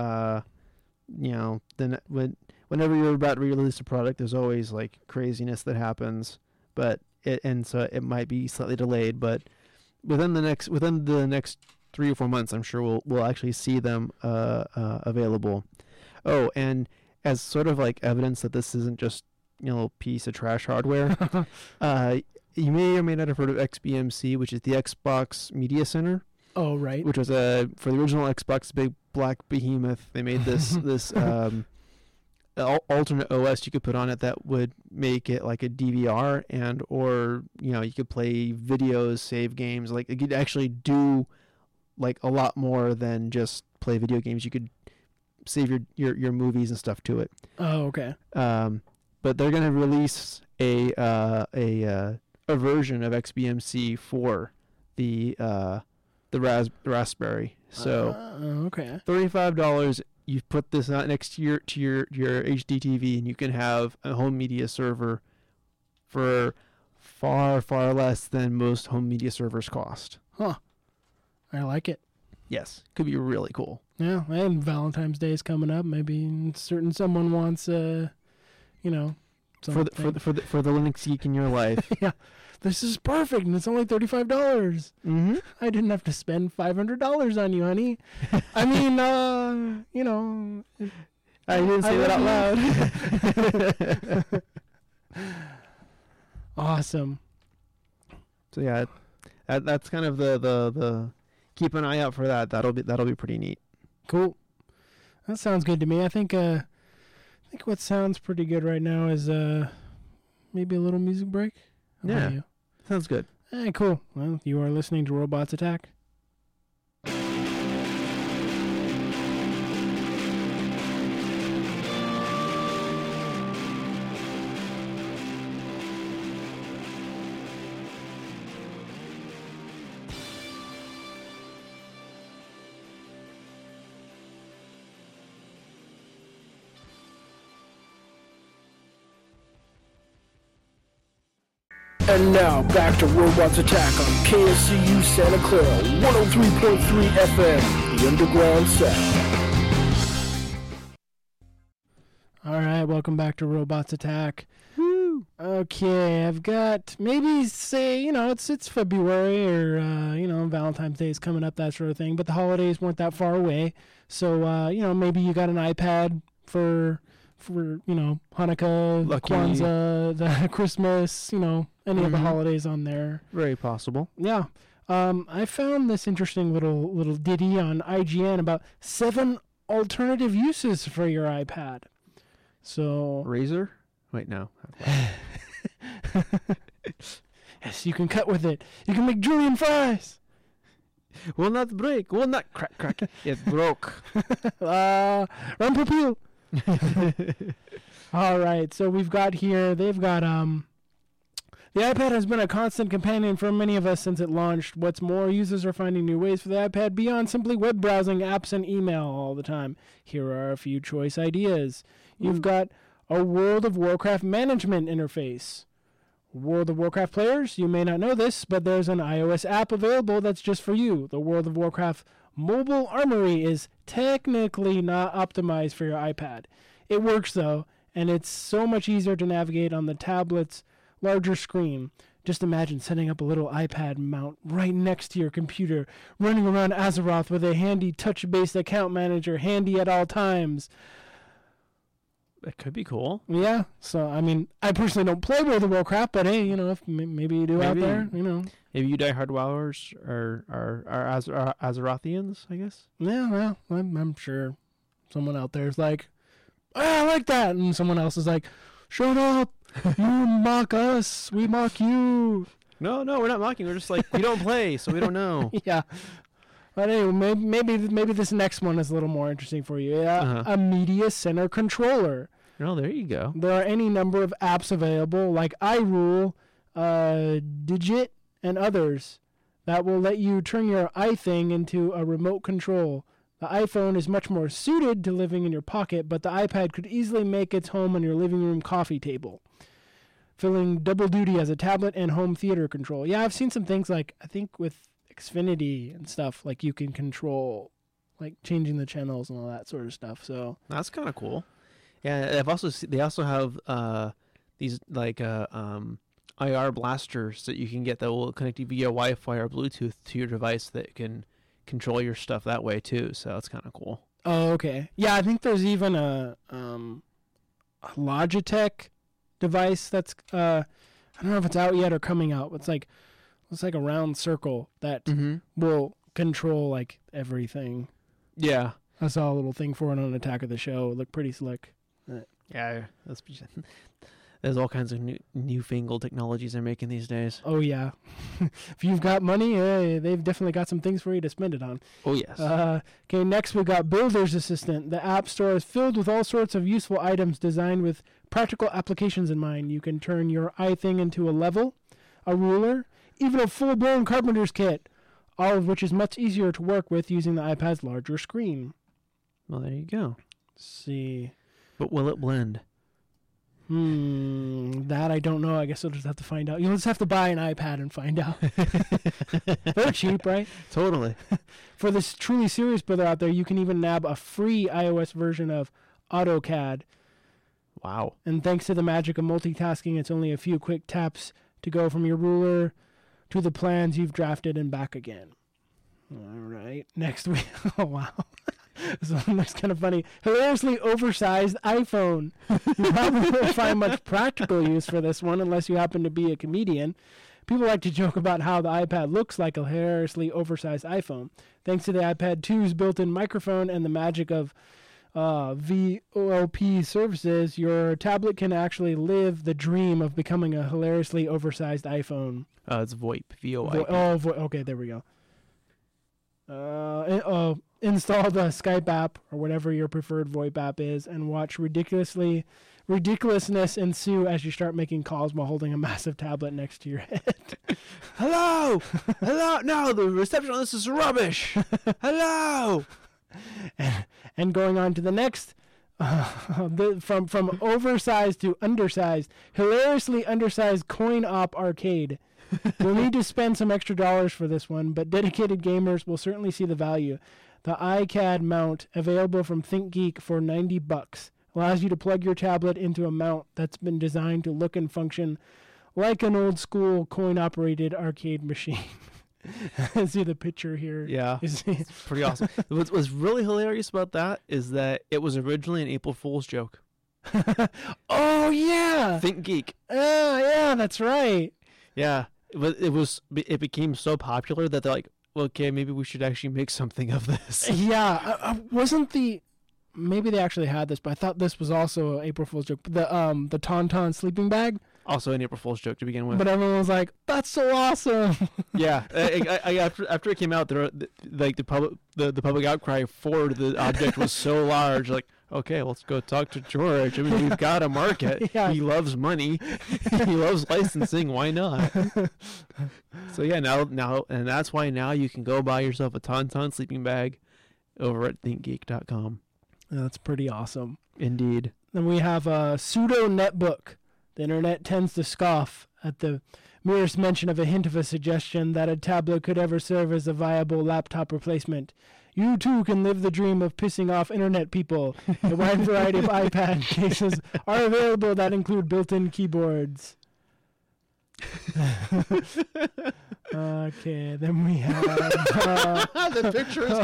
then whenever you're about to release a product, there's always like craziness that happens, so it might be slightly delayed. But within the next 3 or 4 months, I'm sure we'll actually see them available. Oh, and as sort of like evidence that this isn't just a piece of trash hardware. You may or may not have heard of XBMC, which is the Xbox Media Center. Oh, right. Which was for the original Xbox, big black behemoth. They made this alternate OS you could put on it that would make it like a DVR, or you could play videos, save games. Like, it could actually do like a lot more than just play video games. You could save your movies and stuff to it. Oh, okay. But they're gonna release a version of XBMC for the Raspberry. So okay, $35. You put this out next to your HD TV, and you can have a home media server for far less than most home media servers cost. Huh. I like it. Yes, could be really cool. Yeah, and Valentine's Day is coming up. Maybe someone wants for the Linux geek in your life. Yeah, this is perfect, and it's only $35. Mm-hmm. I didn't have to spend $500 on you, honey. I mean, I didn't say that out loud. Awesome. So yeah, that's kind of the keep an eye out for that. That'll be pretty neat. Cool. That sounds good to me. I think what sounds pretty good right now is maybe a little music break. How about you? Sounds good. Hey, cool. Well, you are listening to Robots Attack. And now, back to Robots Attack on KSCU Santa Clara, 103.3 FM, the Underground Sound. Alright, welcome back to Robots Attack. Woo! Okay, I've got, maybe say, it's February, or, Valentine's Day is coming up, that sort of thing, but the holidays weren't that far away, so, maybe you got an iPad for Hanukkah, Lucky. Kwanzaa, the Christmas, any of the holidays on there. Very possible. Yeah. I found this interesting little ditty on IGN about 7 alternative uses for your iPad. So Razor? Wait, no. Yes, you can cut with it. You can make julienne fries. Will not break. Will not crack. It broke. Run, pew, pew. All right, so they've got the iPad has been a constant companion for many of us since it launched. What's more, users are finding new ways for the iPad beyond simply web browsing, apps, and email all the time. Here are a few choice ideas. You've got a World of Warcraft management interface. World of Warcraft players, you may not know this, but there's an iOS app available that's just for you. The World of Warcraft mobile armory is technically not optimized for your iPad. It works though, and it's so much easier to navigate on the tablet's larger screen. Just imagine setting up a little iPad mount right next to your computer, running around Azeroth with a handy touch-based account manager handy at all times. That could be cool. Yeah. So, I mean, I personally don't play World of Warcraft, but hey, if maybe you do out there, Maybe you die-hard wowers are Azerothians, I guess. Yeah, well, I'm sure someone out there is like, I like that. And someone else is like, shut up. You mock us. We mock you. No, we're not mocking. We're just like, we don't play, so we don't know. Yeah. But anyway, maybe this next one is a little more interesting for you. Yeah, a media center controller. Oh, there you go. There are any number of apps available, like iRule, Digit, and others, that will let you turn your iThing into a remote control. The iPhone is much more suited to living in your pocket, but the iPad could easily make its home on your living room coffee table, filling double duty as a tablet and home theater control. Yeah, I've seen some things like, I think with Xfinity and stuff, like you can control, like changing the channels and all that sort of stuff. So that's kind of cool. Yeah, they also have these like IR blasters that you can get that will connect you via Wi-Fi or Bluetooth to your device that can control your stuff that way too. So that's kind of cool. Oh, okay. Yeah, I think there's even a Logitech device that's I don't know if it's out yet or coming out. It's like a round circle that will control like everything. Yeah, I saw a little thing for it on Attack of the Show. It looked pretty slick. Yeah, there's all kinds of newfangled technologies they're making these days. Oh yeah, if you've got money, they've definitely got some things for you to spend it on. Oh yes. Okay, next we got Builder's Assistant. The App Store is filled with all sorts of useful items designed with practical applications in mind. You can turn your iThing into a level, a ruler, even a full-blown carpenter's kit, all of which is much easier to work with using the iPad's larger screen. Well, there you go. Let's see. But will it blend? That I don't know. I guess we'll just have to find out. You'll just have to buy an iPad and find out. They're cheap, right? Totally. For this truly serious builder out there, you can even nab a free iOS version of AutoCAD. Wow. And thanks to the magic of multitasking, it's only a few quick taps to go from your ruler to the plans you've drafted and back again. All right. Next week. Oh, wow. This one looks kind of funny. Hilariously oversized iPhone. You probably won't find much practical use for this one unless you happen to be a comedian. People like to joke about how the iPad looks like a hilariously oversized iPhone. Thanks to the iPad 2's built-in microphone and the magic of VoIP services, your tablet can actually live the dream of becoming a hilariously oversized iPhone. It's VoIP. VoIP. Okay, there we go. Install the Skype app or whatever your preferred VoIP app is and watch ridiculousness ensue as you start making calls while holding a massive tablet next to your head. Hello! Hello! No, the reception on this is rubbish! Hello! And going on to the next, from oversized to undersized, hilariously undersized coin-op arcade. You'll need to spend some extra dollars for this one, but dedicated gamers will certainly see the value. The iCAD mount, available from ThinkGeek for $90, allows you to plug your tablet into a mount that's been designed to look and function like an old-school coin-operated arcade machine. See the picture here. Yeah, it's pretty awesome. What's really hilarious about that is that it was originally an April Fool's joke. Oh, yeah! ThinkGeek. Yeah, that's right. Yeah, it became so popular that they're like, okay, maybe we should actually make something of this. Yeah, maybe they actually had this, but I thought this was also an April Fool's joke. The Tauntaun sleeping bag. Also an April Fool's joke to begin with. But everyone was like, "That's so awesome!" Yeah, after it came out, the public outcry for the object was so large. Like, okay, let's go talk to George. I mean, we've got a market. Yeah. He loves money. He loves licensing. Why not? So yeah, now, and that's why now you can go buy yourself a Tauntaun sleeping bag over at ThinkGeek.com. That's pretty awesome. Indeed. Then we have a pseudo netbook. The internet tends to scoff at the merest mention of a hint of a suggestion that a tablet could ever serve as a viable laptop replacement. You too can live the dream of pissing off internet people. A wide variety of iPad cases are available that include built-in keyboards. Okay, then we have the picture is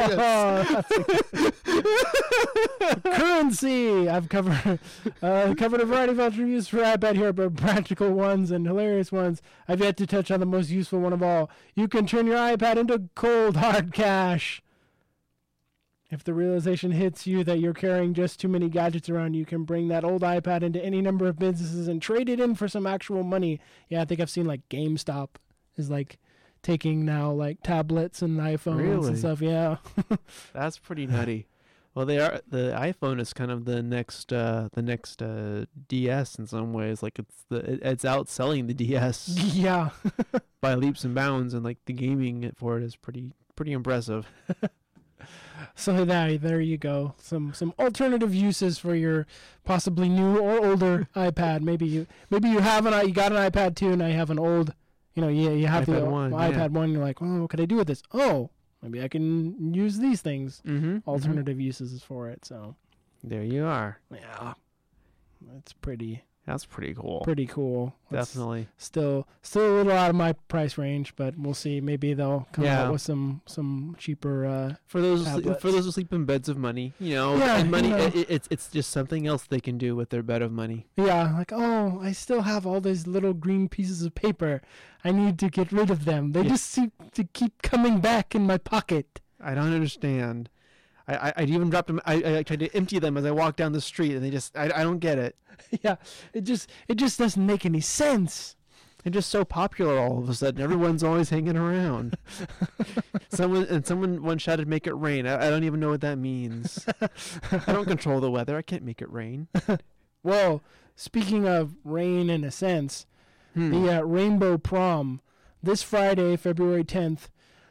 hilarious. Currency. I've covered a variety of attributes for iPad here, but practical ones and hilarious ones. I've yet to touch on the most useful one of all. You can turn your iPad into cold hard cash. If the realization hits you that you're carrying just too many gadgets around, you can bring that old iPad into any number of businesses and trade it in for some actual money. Yeah, I think I've seen like GameStop is like taking now like tablets and iPhones and stuff. Yeah. That's pretty nutty. Well, the iPhone is kind of the next DS in some ways. Like it's outselling the DS. Yeah. By leaps and bounds, and like the gaming for it is pretty impressive. So there you go. Some alternative uses for your possibly new or older iPad. Maybe you got an iPad 2 and now you have an old, you have iPad the 1, iPad 1. You're like, oh, what could I do with this? Oh, maybe I can use these things. Alternative uses for it. So there you are. Yeah, that's pretty. That's pretty cool. Pretty cool. Definitely. Still a little out of my price range, but we'll see. Maybe they'll come out with some cheaper for those who sleep in beds of money. And money. It's just something else they can do with their bed of money. Yeah, like I still have all these little green pieces of paper. I need to get rid of them. They just seem to keep coming back in my pocket. I don't understand. I even dropped them. I tried to empty them as I walked down the street, and they just I don't get it. Yeah, it just doesn't make any sense. They're just so popular all of a sudden. Everyone's always hanging around. Someone once shouted, "Make it rain." I don't even know what that means. I don't control the weather. I can't make it rain. Well, speaking of rain, in a sense, the Rainbow Prom this Friday, February 10th.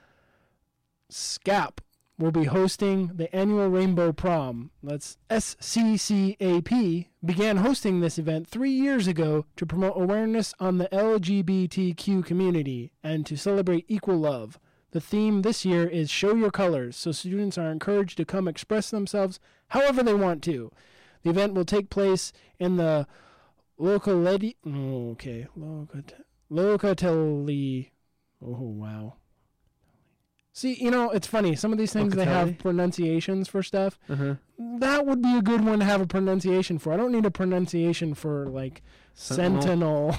SCAP will be hosting the annual Rainbow Prom. That's SCCAP began hosting this event 3 years ago to promote awareness on the LGBTQ community and to celebrate equal love. The theme this year is Show Your Colors, so students are encouraged to come express themselves however they want to. The event will take place in the Locatelli. Oh, wow. See, it's funny. Some of these things, they have pronunciations for stuff. That would be a good one to have a pronunciation for. I don't need a pronunciation for, like, Sentinel.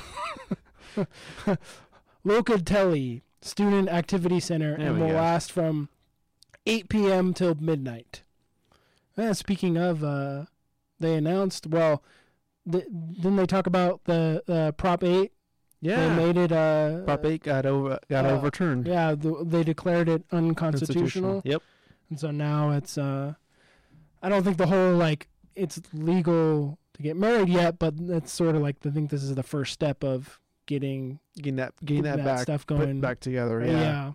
Locatelli Student Activity Center, and will last from 8 p.m. till midnight. Speaking of, they announced, didn't they talk about the Prop 8? Yeah, they made it. Prop 8 got overturned. Yeah, they declared it unconstitutional. Yep. And so now it's. I don't think the whole it's legal to get married yet, but it's sort of I think this is the first step of getting that back, stuff going back together. Yeah.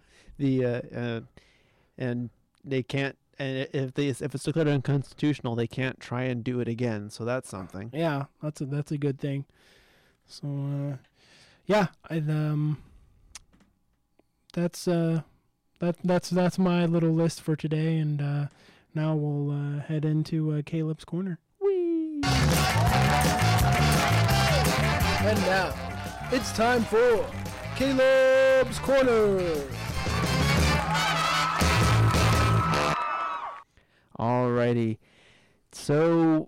And they can't. And if it's declared unconstitutional, they can't try and do it again. So that's something. Yeah, that's a good thing. So. Yeah, that's my little list for today, and now we'll head into Caleb's Corner. Whee! And now, it's time for Caleb's Corner. Alrighty, so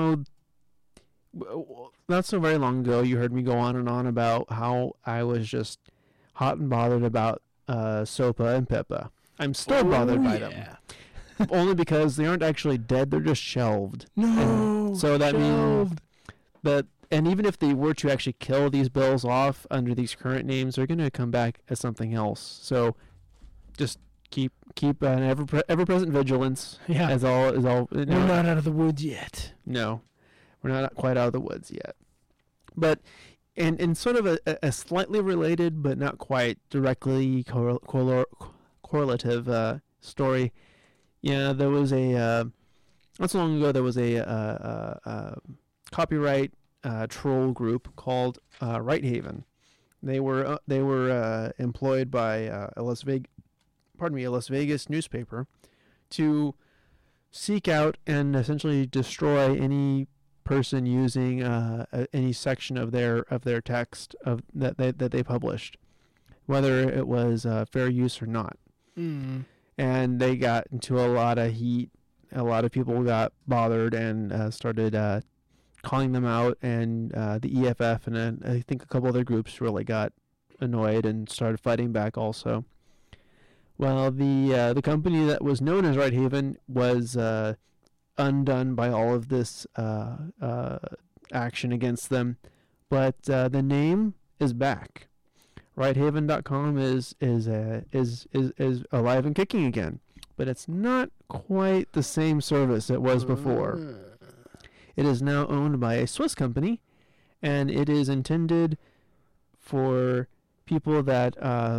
not so very long ago, you heard me go on and on about how I was just hot and bothered about SOPA and PIPA. I'm still bothered by them. Only because they aren't actually dead, they're just shelved. No, and so that means that even if they were to actually kill these bills off under these current names, they're going to come back as something else. So just keep an ever-present vigilance. Yeah. Is all. We're not out of the woods yet. No, we're not quite out of the woods yet. But in sort of a slightly related but not quite directly correlative story, yeah, there was not so long ago there was a copyright troll group called Right Haven. They were employed by a Las Vegas newspaper to seek out and essentially destroy any person using any section of their text that they published, whether it was fair use or not. Mm. And they got into a lot of heat. A lot of people got bothered and started calling them out, and the EFF and I think a couple other groups really got annoyed and started fighting back also. Well, the company that was known as Right Haven was undone by all of this action against them, but the name is back. Righthaven.com is alive and kicking again, but it's not quite the same service it was before. It is now owned by a Swiss company, and it is intended for people that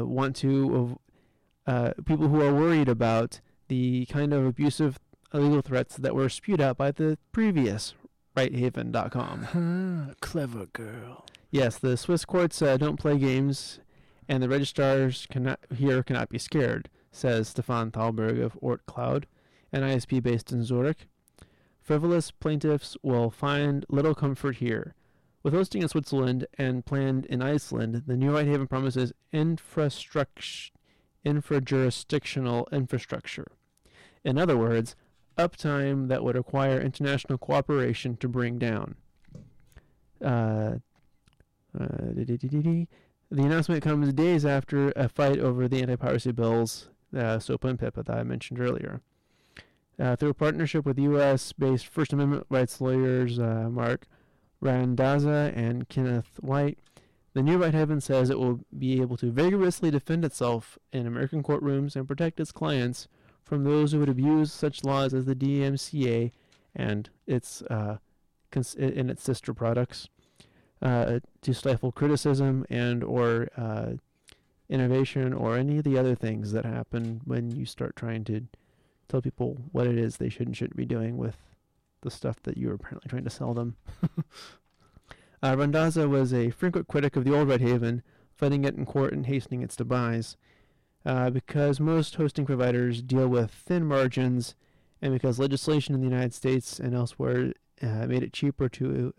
people who are worried about the kind of abusive illegal threats that were spewed out by the previous Righthaven.com. Clever girl. Yes, the Swiss courts don't play games, and the registrars cannot be scared, says Stefan Thalberg of OrtCloud, an ISP based in Zurich. Frivolous plaintiffs will find little comfort here. With hosting in Switzerland and planned in Iceland, the new Right Haven promises infrajurisdictional infrastructure. In other words, uptime that would require international cooperation to bring down. The announcement comes days after a fight over the anti-piracy bills, SOPA and PIPA, that I mentioned earlier. Through a partnership with U.S.-based First Amendment rights lawyers Mark Randazza and Kenneth White, the new Right Haven says it will be able to vigorously defend itself in American courtrooms and protect its clients from those who would abuse such laws as the DMCA and its sister products to stifle criticism and or innovation or any of the other things that happen when you start trying to tell people what it is they should and shouldn't be doing with the stuff that you're apparently trying to sell them. Randazza was a frequent critic of the old Right Haven, fighting it in court and hastening its demise. Because most hosting providers deal with thin margins, and because legislation in the United States and elsewhere made it cheaper to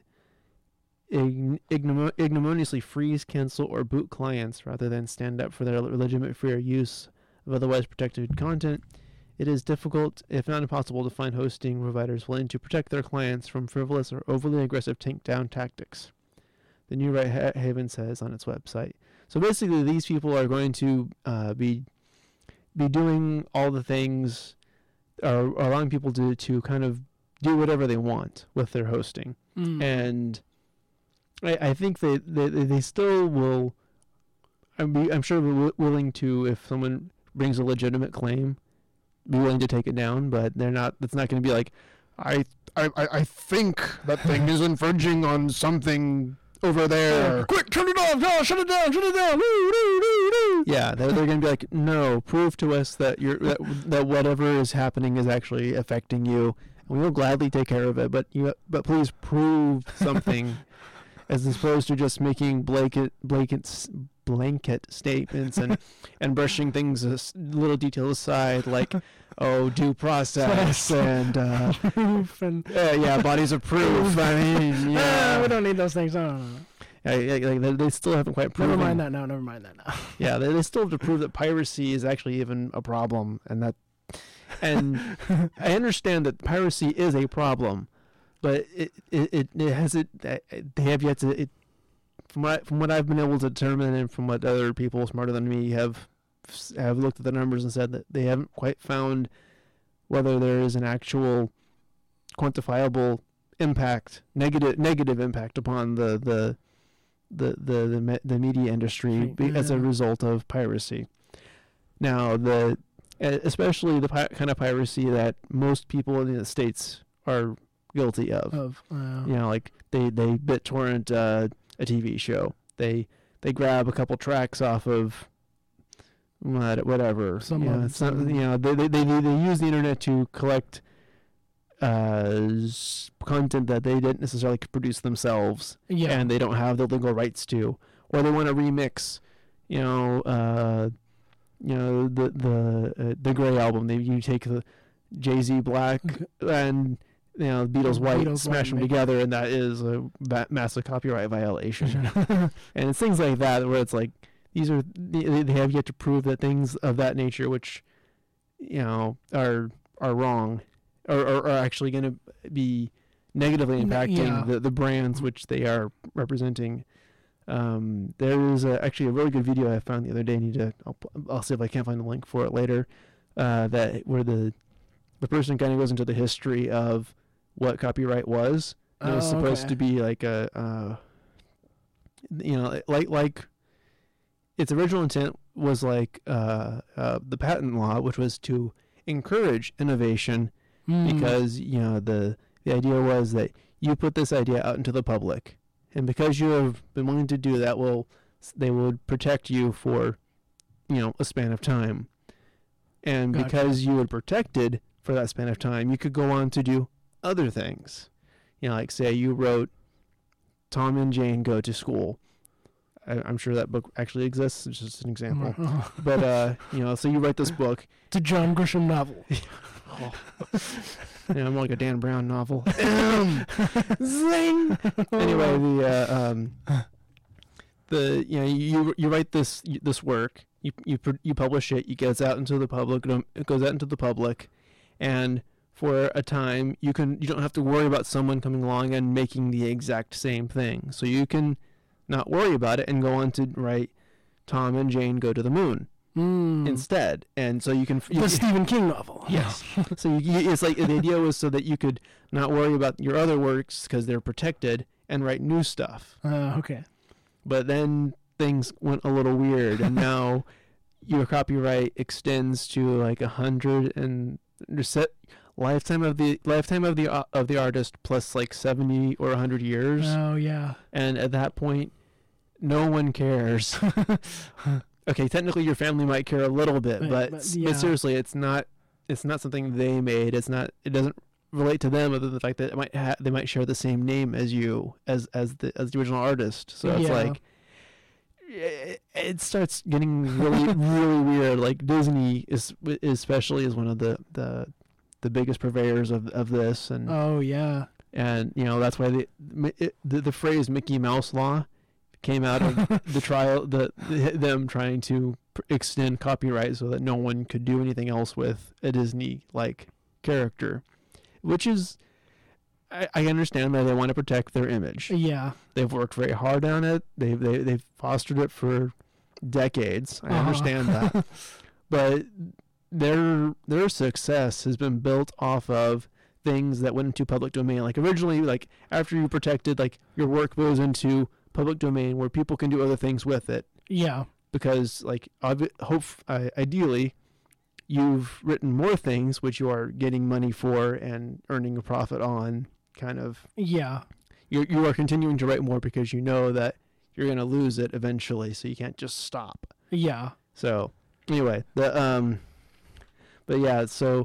ignominiously freeze, cancel, or boot clients rather than stand up for their legitimate fair use of otherwise protected content, it is difficult, if not impossible, to find hosting providers willing to protect their clients from frivolous or overly aggressive takedown tactics. The new Right Haven says on its website. So basically, these people are going to be doing all the things, or allowing people to kind of do whatever they want with their hosting. And I think they still will. I'm sure they're willing to, if someone brings a legitimate claim, be willing to take it down, but they're not. It's not going to be like, I think that thing is infringing on something over there. Quick, turn it off! No, shut it down! Shut it down! Yeah, they're going to be like, no, prove to us that that whatever is happening is actually affecting you, and we will gladly take care of it. But please prove something, as opposed to just making blanket statements and brushing things little details aside, like due process and proof and bodies of proof. I mean, we don't need those things. They still haven't quite proven. Never mind that now. Yeah, they still have to prove that piracy is actually even a problem, and I understand that piracy is a problem, but they have yet to. From what I've been able to determine, and from what other people smarter than me have looked at the numbers and said that they haven't quite found whether there is an actual quantifiable negative impact upon the media industry as a result of piracy. Now, especially the kind of piracy that most people in the States are guilty of. Like they BitTorrent a TV show. They grab a couple tracks off of whatever. They use the internet to collect content that they didn't necessarily produce themselves, and they don't have the legal rights to, or they want to remix, the Grey album. You take the Jay-Z Black and the Beatles White, smash them together, and that is a massive copyright violation. And it's things like that where it's like they have yet to prove that things of that nature, which are wrong, are actually going to be negatively impacting the brands which they are representing. There is actually a really good video I found the other day. I'll see if I can't find the link for it later. Where the person kind of goes into the history of what copyright was. It was supposed to be like like its original intent was like the patent law, which was to encourage innovation, because the idea was that you put this idea out into the public, and because you have been willing to do that, they would protect you for a span of time, and because you were protected for that span of time, you could go on to do other things. Like say you wrote Tom and Jane Go to School. I'm sure that book actually exists. It's just an example. But so you write this book. It's a John Grisham novel. I'm like a Dan Brown novel. Zing. Anyway, you write this work. You publish it. It goes out into the public. It goes out into the public, and for a time you don't have to worry about someone coming along and making the exact same thing. So you can not worry about it and go on to write Tom and Jane Go to the Moon instead. And so you can the Stephen King novel. Yes. So it's like the idea was so that you could not worry about your other works because they're protected and write new stuff. Okay. But then things went a little weird, and now your copyright extends to like 100 and lifetime of the artist plus like 70 or 100 years. Oh yeah. And at that point, no one cares. Okay, technically your family might care a little bit, but seriously, it's not something they made. It doesn't relate to them, other than the fact that they might share the same name as you as the original artist. So it's like it starts getting really really weird. Like Disney especially is one of the biggest purveyors of this, and and that's why the phrase Mickey Mouse Law came out of the trial, them trying to extend copyright so that no one could do anything else with a Disney-like character, which is, I understand that they want to protect their image. Yeah, they've worked very hard on it. They've fostered it for decades. I understand that, but their success has been built off of things that went into public domain. Like originally, like after you protected, like your work goes into public domain where people can do other things with it. Yeah. Because like ideally, you've written more things which you are getting money for and earning a profit on. Kind of. Yeah. You are continuing to write more because you know that you're going to lose it eventually, so you can't just stop. Yeah. So anyway, but yeah, so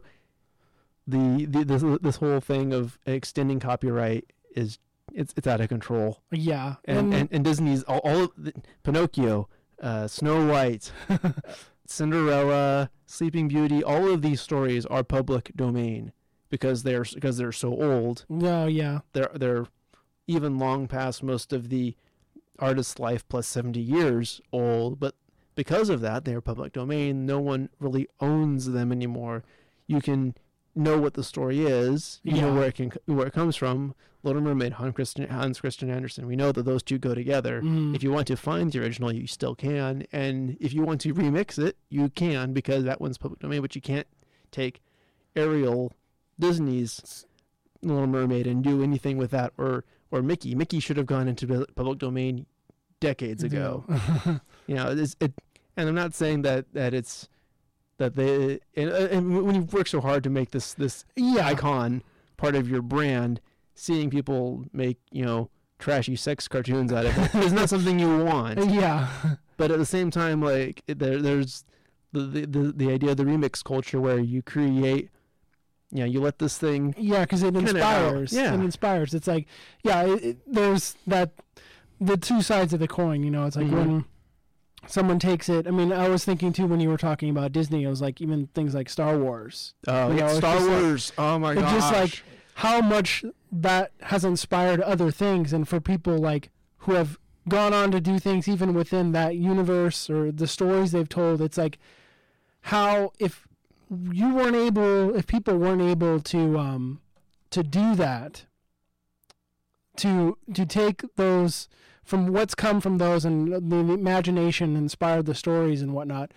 this whole thing of extending copyright is it's out of control. Yeah, and Disney's all Pinocchio, Snow White, Cinderella, Sleeping Beauty, all of these stories are public domain because they're so old. Oh yeah, they're even long past most of the artist's life plus 70 years old, but because of that, they're public domain. No one really owns them anymore. You can know what the story is. You know where it comes from. Little Mermaid, Hans Christian Andersen. We know that those two go together. If you want to find the original, you still can. And if you want to remix it, you can, because that one's public domain. But you can't take Ariel, Disney's Little Mermaid and do anything with that, or Mickey. Mickey should have gone into the public domain decades ago. You know, and I'm not saying that it's that they and when you work so hard to make this icon part of your brand, seeing people make, you know, trashy sex cartoons out of it is not something you want. Yeah. But at the same time, like there's the idea of the remix culture where you create, you know, you let this thing. Yeah, because it inspires. Yeah. It inspires. It's like, yeah, there's the two sides of the coin, you know. It's like when someone takes it. I mean, I was thinking too when you were talking about Disney, it was like even things like Star Wars. Oh, yeah, Star Wars. Like, oh my gosh. It's just like how much that has inspired other things, and for people like who have gone on to do things even within that universe or the stories they've told. It's like how if people weren't able to do that, to take those from what's come from those and the imagination inspired the stories and whatnot.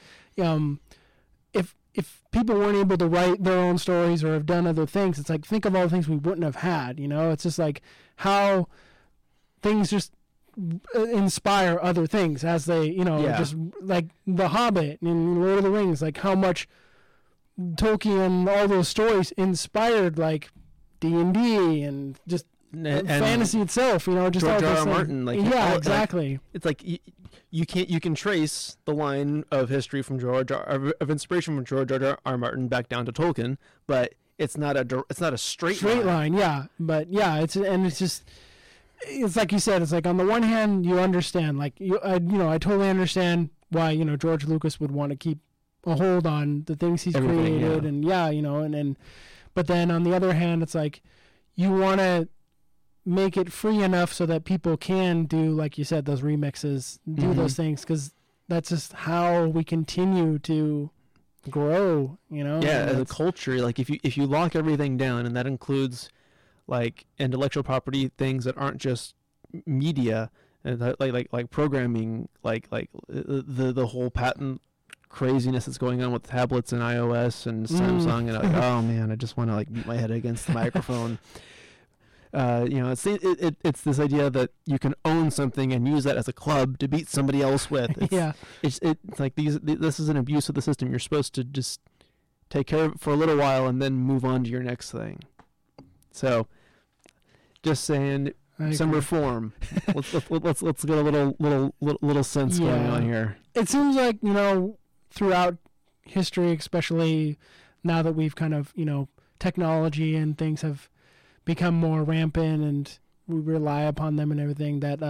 If people weren't able to write their own stories or have done other things, it's like, think of all the things we wouldn't have had, you know? It's just like how things just inspire other things as they, you know, just like The Hobbit and Lord of the Rings, like how much Tolkien, all those stories inspired like D&D and just and fantasy itself, you know, just George all R. this Martin, like yeah, exactly. Like, it's like you can trace the line of history from of inspiration from George R. Martin back down to Tolkien, but it's not a straight line. Yeah, but yeah, it's like you said, it's like on the one hand you understand, like I totally understand why, you know, George Lucas would want to keep a hold on the things he's created, and you know, and but then on the other hand, it's like you want to make it free enough so that people can do, like you said, those remixes, do those things, because that's just how we continue to grow, you know. Yeah, as a culture, like if you lock everything down, and that includes like intellectual property things that aren't just media, and like programming, like the whole patent craziness that's going on with tablets and iOS and Samsung, and like, oh man, I just want to like beat my head against the microphone. You know, it's this idea that you can own something and use that as a club to beat somebody else with. It's like this is an abuse of the system. You're supposed to just take care of it for a little while and then move on to your next thing. So, just saying, some reform. let's get a little sense going on here. It seems like, you know, throughout history, especially now that we've kind of, you know, technology and things have become more rampant and we rely upon them and everything, that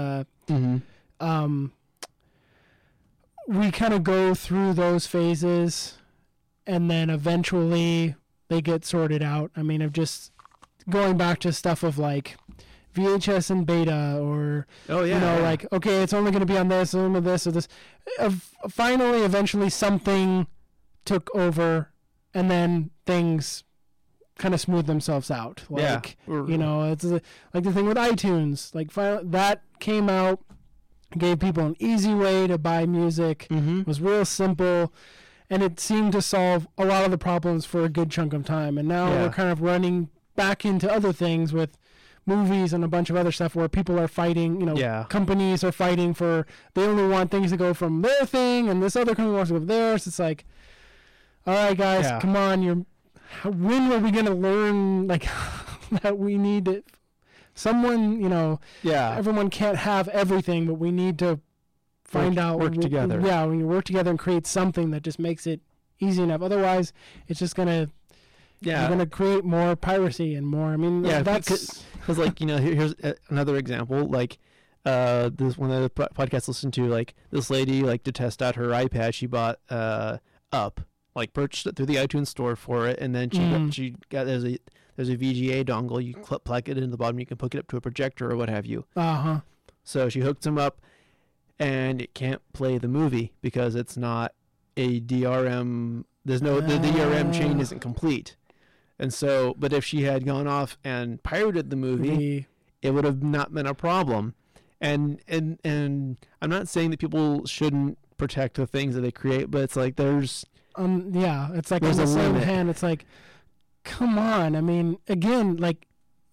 we kind of go through those phases and then eventually they get sorted out. I mean, of just going back to stuff of like VHS and beta, or like, okay, it's only going to be on this or this. Finally, eventually something took over and then things kind of smooth themselves out. Like, you know, it's like the thing with iTunes. Like, that came out, gave people an easy way to buy music. It was real simple, and it seemed to solve a lot of the problems for a good chunk of time. And now we're kind of running back into other things with movies and a bunch of other stuff where people are fighting, you know, companies are fighting for, they only want things to go from their thing, and this other company wants to go theirs. It's like, all right, guys, come on, when are we going to learn, like, that we need to, someone, you know, everyone can't have everything, but we need to find out. Work together. Yeah, when you work together and create something that just makes it easy enough. Otherwise, it's just going to, you're going to create more piracy and more, I mean, that's... Because, like, you know, here's another example, like, this one of the podcasts I listened to, like, this lady, like, to test out her iPad, she bought Up, like, purchased it through the iTunes store for it, and then she got there's a VGA dongle, you plug it in the bottom, you can hook it up to a projector or what have you. So she hooked them up, and it can't play the movie because it's not a DRM. There's no the DRM chain isn't complete, and so. But if she had gone off and pirated the movie, it would have not been a problem. And I'm not saying that people shouldn't protect the things that they create, but it's like there's. It's like on the same hand, it's like, come on. I mean, again, like,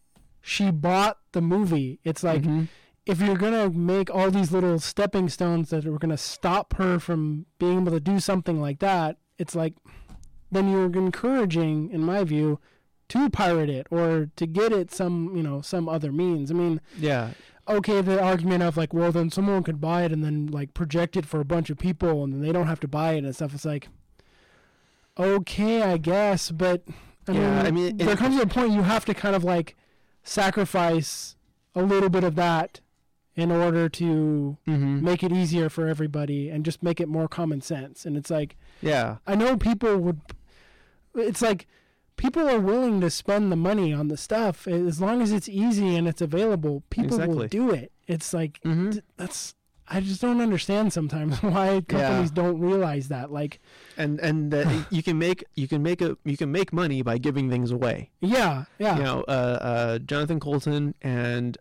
she bought the movie. It's like, if you're going to make all these little stepping stones that are going to stop her from being able to do something like that, it's like, then you're encouraging, in my view, to pirate it or to get it some other means. I mean, okay, the argument of like, well, then someone could buy it and then like project it for a bunch of people and then they don't have to buy it and stuff. It's like, okay, I guess, but I mean, there comes a point you have to kind of like sacrifice a little bit of that in order to make it easier for everybody and just make it more common sense. And it's like, I know it's like people are willing to spend the money on the stuff as long as it's easy and it's available. People will do it. It's like, I just don't understand sometimes why companies don't realize that. Like, and you can make money by giving things away. Yeah. You know, Jonathan Coulton and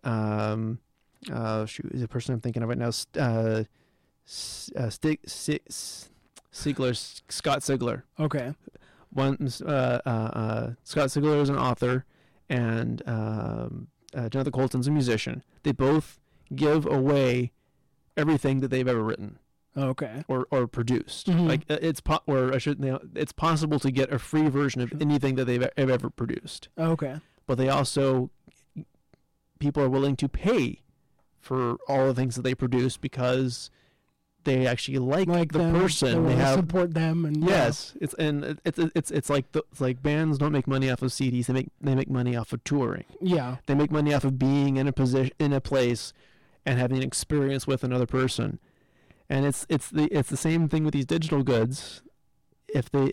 the person I'm thinking of right now, Scott Sigler. Okay. Scott Sigler is an author, and Jonathan Coulton's a musician. They both give away everything that they've ever written. Okay. Or produced. Like it's possible to get a free version of anything that they've ever produced. Okay. But they also, people are willing to pay for all the things that they produce because they actually like the them, person. They have support them, and it's like bands don't make money off of CDs. They make money off of touring. Yeah. They make money off of being in a place and having an experience with another person. And it's the same thing with these digital goods. If they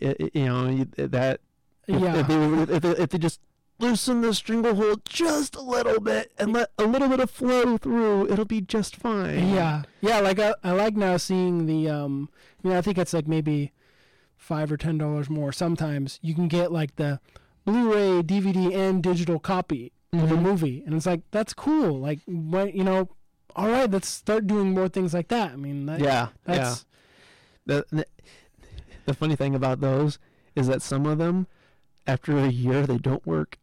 if they just loosen the stranglehold just a little bit and let a little bit of flow through, it'll be just fine. Yeah. Like I like now seeing the I think it's like maybe $5 or $10 more. Sometimes you can get like the Blu-ray, DVD, and digital copy of a movie, and it's like, that's cool. Like, all right, let's start doing more things like that. I mean, that's The funny thing about those is that some of them, after a year, they don't work.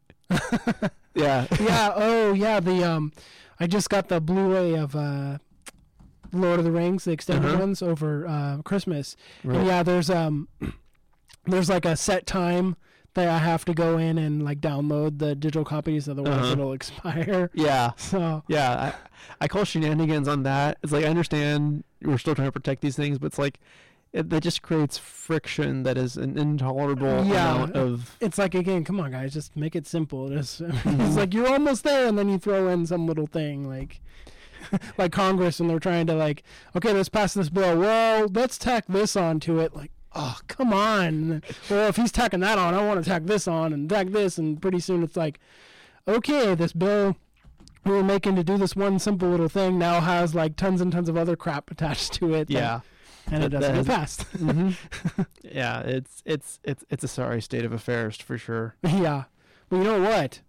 I just got the Blu-ray of Lord of the Rings, the extended ones, over Christmas. Right. And there's like a set time that I have to go in and like download the digital copies, otherwise it'll expire. Yeah. So I call shenanigans on that. It's like, I understand we're still trying to protect these things, but it's like that just creates friction that is an intolerable amount of. It's like, again, come on, guys, just make it simple. It's like you're almost there, and then you throw in some little thing like Congress, and they're trying to like, okay, let's pass this bill. Well, let's tack this onto it. Like, oh, come on. Well, if he's tacking that on, I want to tack this on and tack this, and pretty soon it's like, okay, this bill we were making to do this one simple little thing now has like tons and tons of other crap attached to it. And it doesn't get passed. Yeah, it's a sorry state of affairs for sure. Yeah, but you know what?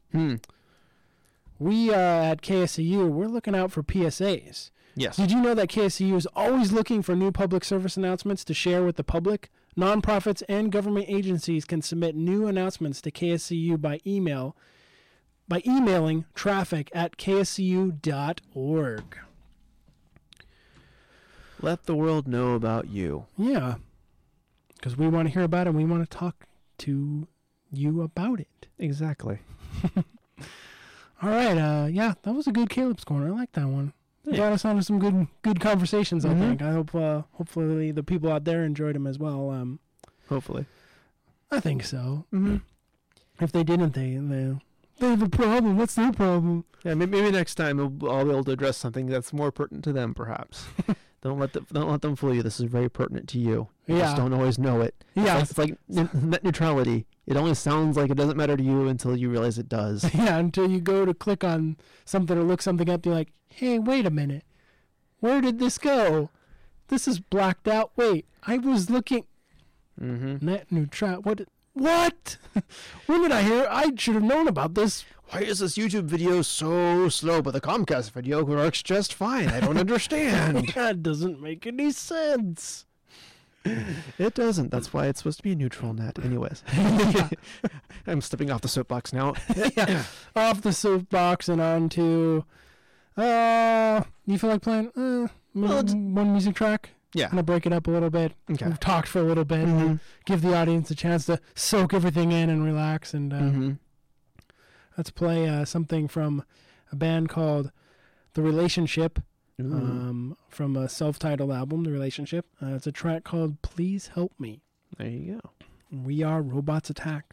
We at KSCU, we're looking out for PSAs. Yes. Did you know that KSCU is always looking for new public service announcements to share with the public? Nonprofits and government agencies can submit new announcements to KSCU by emailing traffic@kscu.org. Let the world know about you. Yeah, because we want to hear about it and we want to talk to you about it. Exactly. All right, that was a good Caleb's Corner. I like that one. It got us onto some good conversations, I think. I hope hopefully the people out there enjoyed them as well. Hopefully. I think so. If they didn't, they have a problem. What's their problem? Yeah, maybe next time I'll be able to address something that's more pertinent to them, perhaps. Don't let them fool you. This is very pertinent to you. You just don't always know it. Yeah. It's like net neutrality. It only sounds like it doesn't matter to you until you realize it does. Yeah, until you go to click on something or look something up, you're like, hey, wait a minute. Where did this go? This is blacked out. Wait, I was looking. Net neutrality. What? When did I hear? I should have known about this. Why is this YouTube video so slow, but the Comcast video works just fine? I don't understand. That doesn't make any sense. It doesn't. That's why it's supposed to be a neutral net. Anyways. I'm stepping off the soapbox now. Yeah, off the soapbox and on to... you feel like playing one music track? Yeah. I'm going to break it up a little bit. Okay. We've talked for a little bit. And give the audience a chance to soak everything in and relax. And let's play something from a band called The Relationship, from a self-titled album, The Relationship. It's a track called Please Help Me. There you go. We are Robots Attack.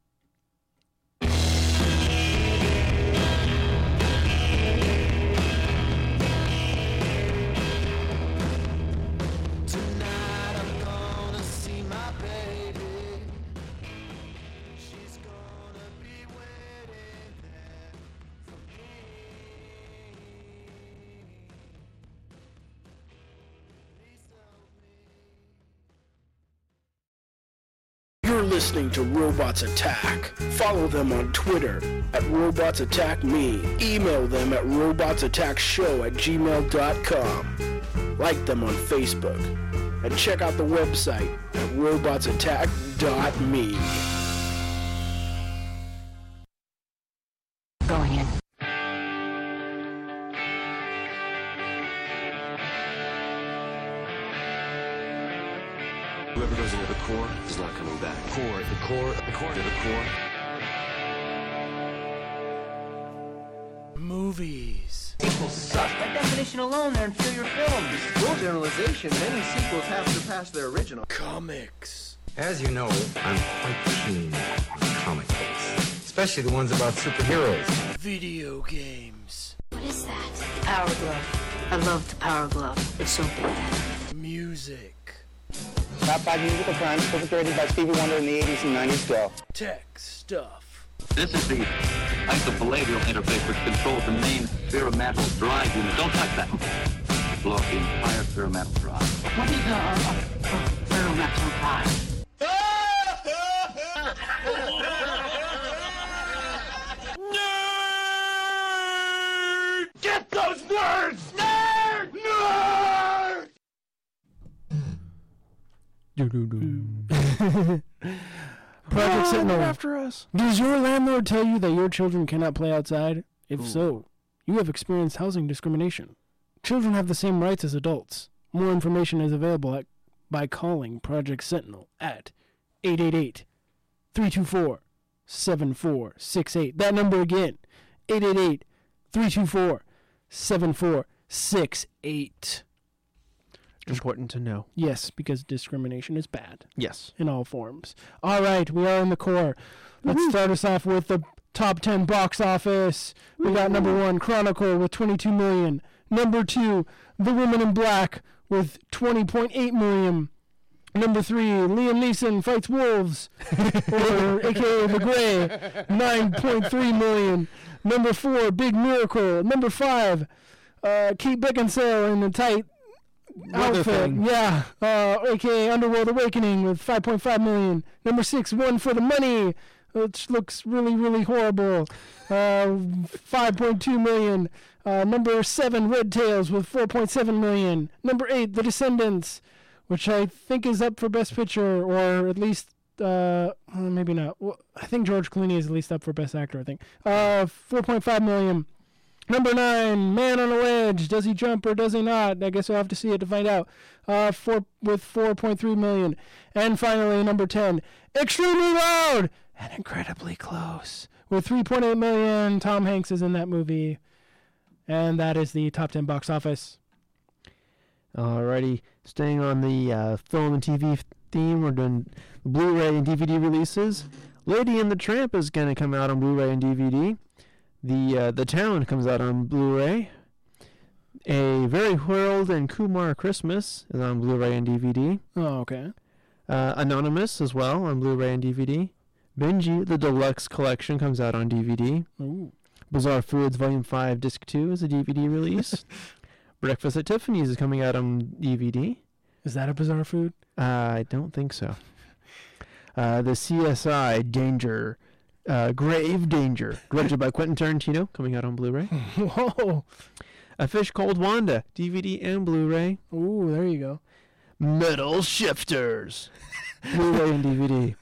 You're listening to Robots Attack. Follow them on Twitter at RobotsAttackMe. Email them at robotsattackshow@gmail.com. Like them on Facebook. And check out the website at robotsattack.me. Going in. Whoever goes into the core is not coming back. Core, the core, the core, to the core. Movies. Sequels suck. By definition alone, they're inferior films. Full generalization, many sequels have surpassed their original. Comics. As you know, I'm quite keen on comic books, especially the ones about superheroes. Video games. What is that? Power Glove. I love the Power Glove. It's so bad. Music. Top 5 musical crimes perpetrated by Stevie Wonder in the 80s and 90s. Go. Tech stuff. This is the isopalladial interface which controls the main pyramidal drive unit. Don't touch that. Blow up the entire pyramidal drive. What is a pyramidal drive? Nerd! Get those nerds! Nerd! Nerd! Project Sentinel. After us. Does your landlord tell you that your children cannot play outside? If so, you have experienced housing discrimination. Children have the same rights as adults. More information is available by calling Project Sentinel at 888-324-7468. That number again, 888-324-7468. Important to know. Yes, because discrimination is bad. Yes. In all forms. All right, we are in the core. Let's start us off with the top 10 box office. We got number 1, Chronicle, with 22 million. Number 2, The Woman in Black, with 20.8 million. Number 3, Liam Neeson Fights Wolves, or a.k.a. The Gray, 9.3 million. Number 4, Big Miracle. Number 5, Kate Beckinsale in a tight outfit, yeah, aka Underworld Awakening, with 5.5 million. Number 6, One for the Money, which looks really, really horrible, 5.2 million. Number 7, Red Tails, with 4.7 million. Number 8, The Descendants, which I think is up for Best Picture, or at least, maybe not. Well, I think George Clooney is at least up for Best Actor, I think. 4.5 million. Number 9, Man on a Ledge. Does he jump or does he not? I guess we'll have to see it to find out. With 4.3 million. And finally, number 10, Extremely Loud and Incredibly Close, with 3.8 million. Tom Hanks is in that movie. And that is the top 10 box office. Alrighty. Staying on the film and TV theme, we're doing Blu-ray and DVD releases. Lady and the Tramp is going to come out on Blu-ray and DVD. The Town comes out on Blu-ray. A Very Harold and Kumar Christmas is on Blu-ray and DVD. Oh, okay. Anonymous as well on Blu-ray and DVD. Benji, the Deluxe Collection, comes out on DVD. Ooh. Bizarre Foods Volume 5 Disc 2 is a DVD release. Breakfast at Tiffany's is coming out on DVD. Is that a Bizarre Food? I don't think so. The CSI Danger... Grave Danger, directed by Quentin Tarantino, coming out on Blu-ray. Whoa. A Fish Called Wanda, DVD and Blu-ray. Ooh, there you go. Metal Shifters, Blu-ray and DVD.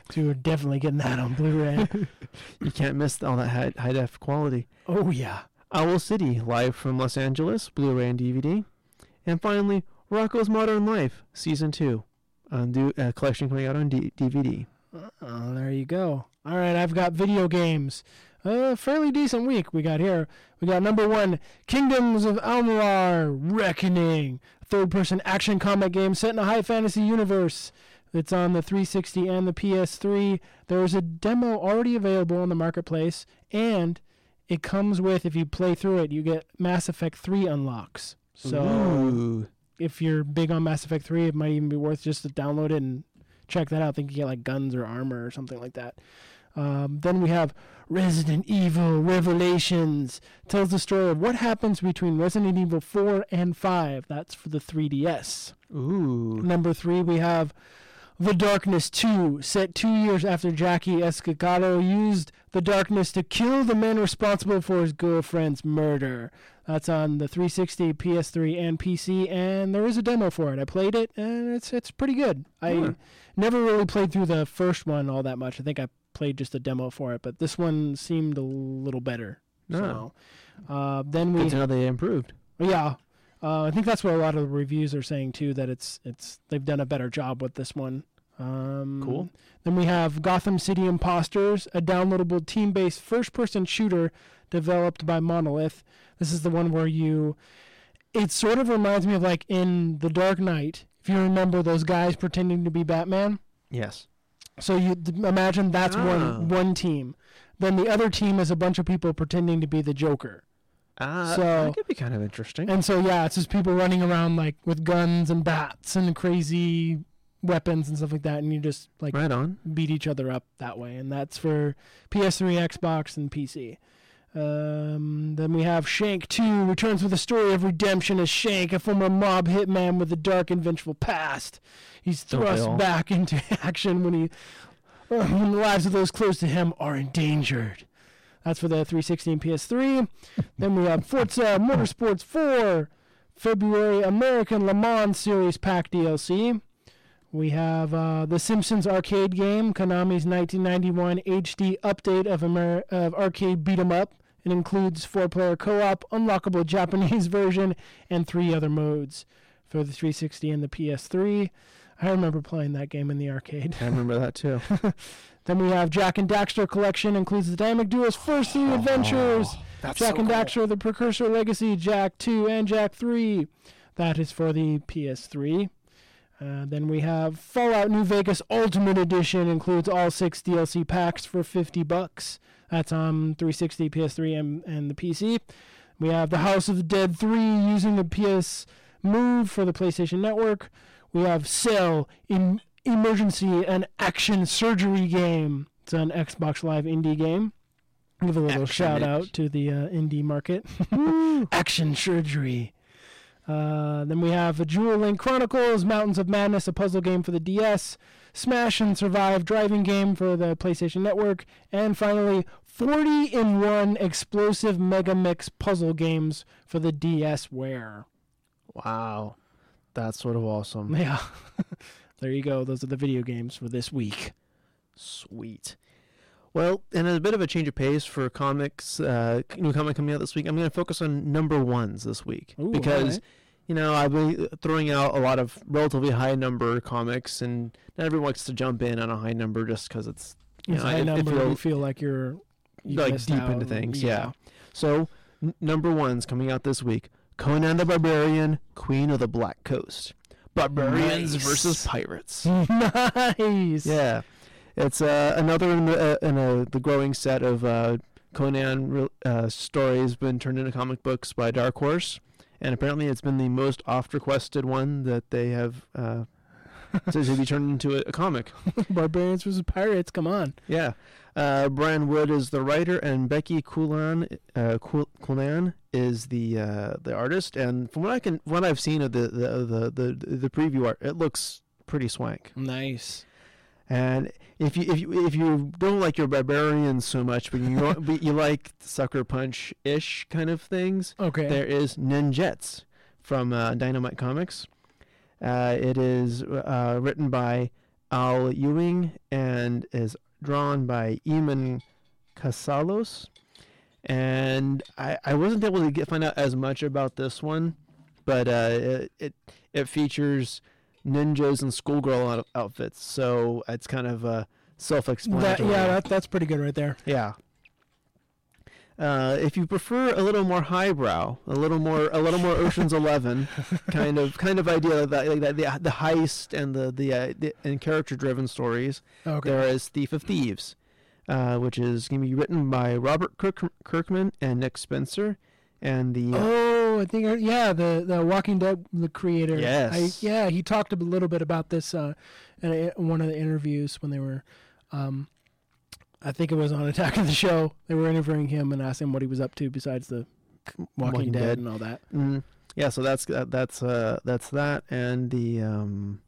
So we're definitely getting that on Blu-ray. You can't miss all that high def quality. Oh, yeah. Owl City, live from Los Angeles, Blu-ray and DVD. And finally, Rocko's Modern Life, Season 2, collection coming out on DVD. Oh, there you go. All right, I've got video games. Fairly decent week we got here. We got number 1, Kingdoms of Amalur: Reckoning, third-person action combat game set in a high fantasy universe. It's on the 360 and the PS3. There is a demo already available on the marketplace, and it comes with, if you play through it, you get Mass Effect 3 unlocks. So if you're big on Mass Effect 3, it might even be worth just to download it and check that out. I think you get like guns or armor or something like that. Then we have Resident Evil Revelations. Tells the story of what happens between Resident Evil 4 and 5. That's for the 3DS. Ooh. Number 3, we have The Darkness 2. Set 2 years after Jackie Escacado used the darkness to kill the man responsible for his girlfriend's murder. That's on the 360, PS3, and PC, and there is a demo for it. I played it, and it's pretty good. I never really played through the first one all that much. I think I played just a demo for it, but this one seemed a little better. No. So, then we... Good to know they improved. Yeah. I think that's what a lot of the reviews are saying, too, that it's they've done a better job with this one. Cool. Then we have Gotham City Imposters, a downloadable team-based first-person shooter developed by Monolith. This is the one where it sort of reminds me of like in The Dark Knight, if you remember those guys pretending to be Batman. Yes. So you imagine that's one team. Then the other team is a bunch of people pretending to be the Joker. So that could be kind of interesting. And so, yeah, it's just people running around like with guns and bats and crazy weapons and stuff like that, and you just like right on beat each other up that way. And that's for PS3, Xbox, and PC. Then we have Shank 2 returns with a story of redemption as Shank, a former mob hitman with a dark and vengeful past. He's thrust back into action when the lives of those close to him are endangered. That's for the 360 and PS3. Then we have Forza Motorsports 4, February American Le Mans Series Pack DLC. We have The Simpsons arcade game, Konami's 1991 HD update of arcade beat-em up. It includes 4-player co-op, unlockable Japanese version, and 3 other modes for the 360 and the PS3. I remember playing that game in the arcade. I remember that too. Then we have Jak and Daxter Collection, includes the Dynamic Duo's first 3 adventures. Jak and Daxter, The Precursor Legacy, Jak 2, and Jak 3. That is for the PS3. Then we have Fallout New Vegas Ultimate Edition, includes all 6 DLC packs for $50. That's on 360, PS3, and the PC. We have The House of the Dead 3 using the PS Move for the PlayStation Network. We have Cell, Emergency, an action surgery game. It's an Xbox Live indie game. Give a little shout out to the indie market. Action surgery. Then we have a Jewel Link Chronicles, Mountains of Madness, a puzzle game for the DS, Smash and Survive driving game for the PlayStation Network, and finally 40-in-1 explosive Mega Mix puzzle games for the DSware. Wow. That's sort of awesome. Yeah. There you go. Those are the video games for this week. Sweet. Well, and a bit of a change of pace for comics, new comic coming out this week, I'm going to focus on number 1s this week. Ooh, because, I've been throwing out a lot of relatively high number comics, and not everyone likes to jump in on a high number just because it's, high number, you feel like you like deep out into things. Yeah. So, number 1's coming out this week. Conan the Barbarian, Queen of the Black Coast. Barbarians versus pirates. Nice. Yeah. It's another in the growing set of Conan stories been turned into comic books by Dark Horse, and apparently it's been the most oft-requested one that they have to be turned into a comic. Barbarians versus pirates, come on. Yeah. Brian Wood is the writer, and Becky Coulan is the artist. And from what I've seen of the preview art, it looks pretty swank. Nice. And if you don't like your barbarians so much, but you like Sucker Punch-ish kind of things, okay, there is Ninjets from Dynamite Comics. It is written by Al Ewing and is drawn by Eamon Casalos. And I wasn't able to find out as much about this one, but it features ninjas and schoolgirl outfits, so it's kind of self-explanatory. That's pretty good right there. Yeah. If you prefer a little more highbrow, a little more Ocean's 11 kind of idea, like the heist and the character-driven stories, there is Thief of Thieves, which is going to be written by Robert Kirkman and Nick Spencer, and the the Walking Dead, the creator. Yes. He talked a little bit about this in one of the interviews when they were, I think it was on Attack of the Show. They were interviewing him and asked him what he was up to besides the Walking Dead and all that. Mm-hmm. Yeah, so that's that, and the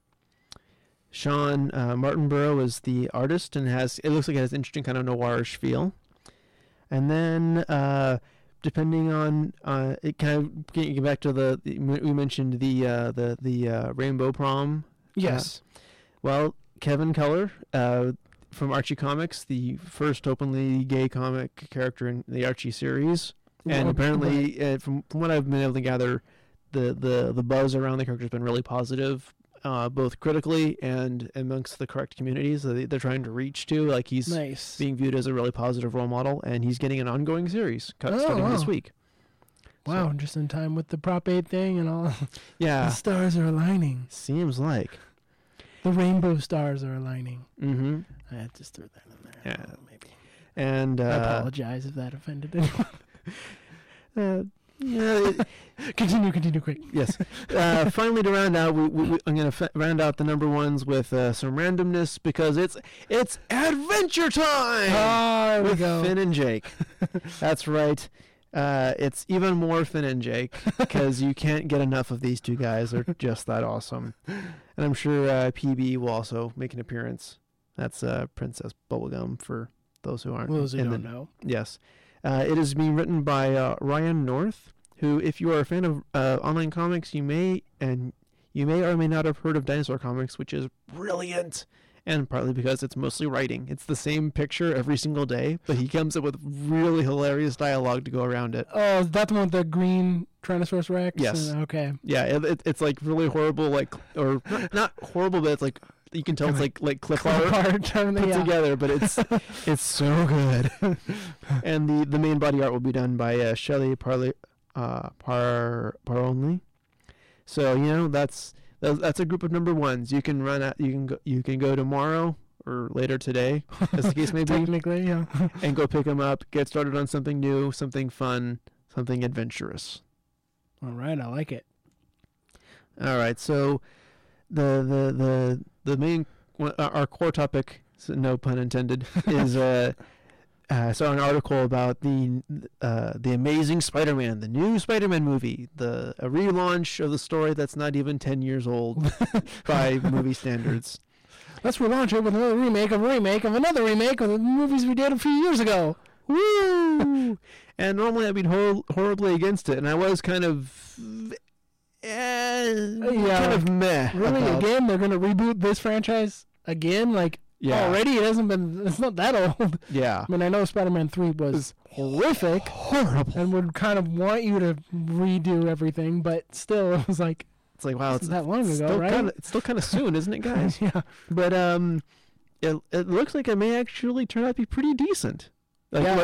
Sean Martinborough is the artist, and it looks like it has interesting kind of noirish feel. And then depending on it, kind of getting back to we mentioned the Rainbow Prom. Yes. Well, Kevin Keller from Archie Comics, the first openly gay comic character in the Archie series, and apparently from what I've been able to gather, the buzz around the character has been really positive. Both critically and amongst the correct communities that they're trying to reach to. Like, he's being viewed as a really positive role model, and he's getting an ongoing series starting this week. Wow, so, just in time with the Prop 8 thing and all. Yeah. The stars are aligning. Seems like. The rainbow stars are aligning. Mm-hmm. I just threw that in there. Yeah. Maybe. And I apologize if that offended anyone. Continue quick. Yes. Finally, to round out, I'm going to round out the number ones with some randomness, because it's adventure time. There we go. Finn and Jake. That's right. It's even more Finn and Jake, because you can't get enough of these two guys. They're just that awesome. And I'm sure PB will also make an appearance. That's Princess Bubblegum for those who aren't. Those who don't know. Yes. It is being written by Ryan North, who, if you are a fan of online comics, you may or may not have heard of Dinosaur Comics, which is brilliant, and partly because it's mostly writing. It's the same picture every single day, but he comes up with really hilarious dialogue to go around it. Oh, is that the one with the green Tyrannosaurus Rex? Yes. Okay. Yeah, it's like really horrible, or not horrible, but it's like, you can tell it's like clip art put together, but it's so good. And the main body art will be done by Shelley Paronley. So that's a group of number ones. You can you can go tomorrow or later today, as the case may be. Technically, yeah. And go pick them up. Get started on something new, something fun, something adventurous. All right, I like it. All right, so the main, our core topic, so no pun intended, is I saw an article about the Amazing Spider-Man, the new Spider-Man movie, a relaunch of the story that's not even 10 years old by movie standards. Let's relaunch it with another remake of another remake of the movies we did a few years ago. Woo! And normally I'd be horribly against it, and I was kind of meh. Really, again, they're going to reboot this franchise again? Already it's not that old. Yeah. I mean, I know Spider-Man 3 was horrific. Horrible. And would kind of want you to redo everything, but still, it was like... It's like, wow, it's that long ago, right? It's still kind of soon, isn't it, guys? Yeah. But it looks like it may actually turn out to be pretty decent. I saw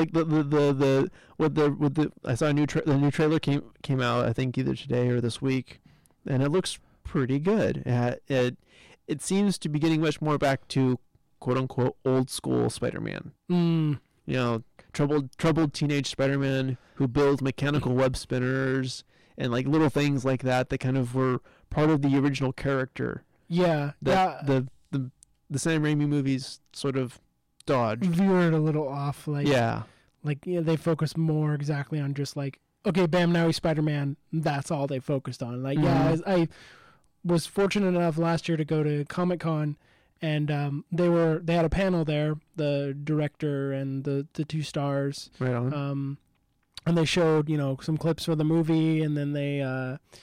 the new trailer came out, I think either today or this week, and it looks pretty good. It seems to be getting much more back to quote unquote old school Spider-Man. Troubled teenage Spider-Man who builds mechanical web spinners and little things like that kind of were part of the original character. Yeah. The Sam Raimi movies sort of dodged. Veered a little off. They focus more exactly on just okay, bam, now he's Spider-Man. That's all they focused on. I was fortunate enough last year to go to Comic-Con, and they had a panel there, the director and the two stars. Right on. And they showed, some clips for the movie, and then they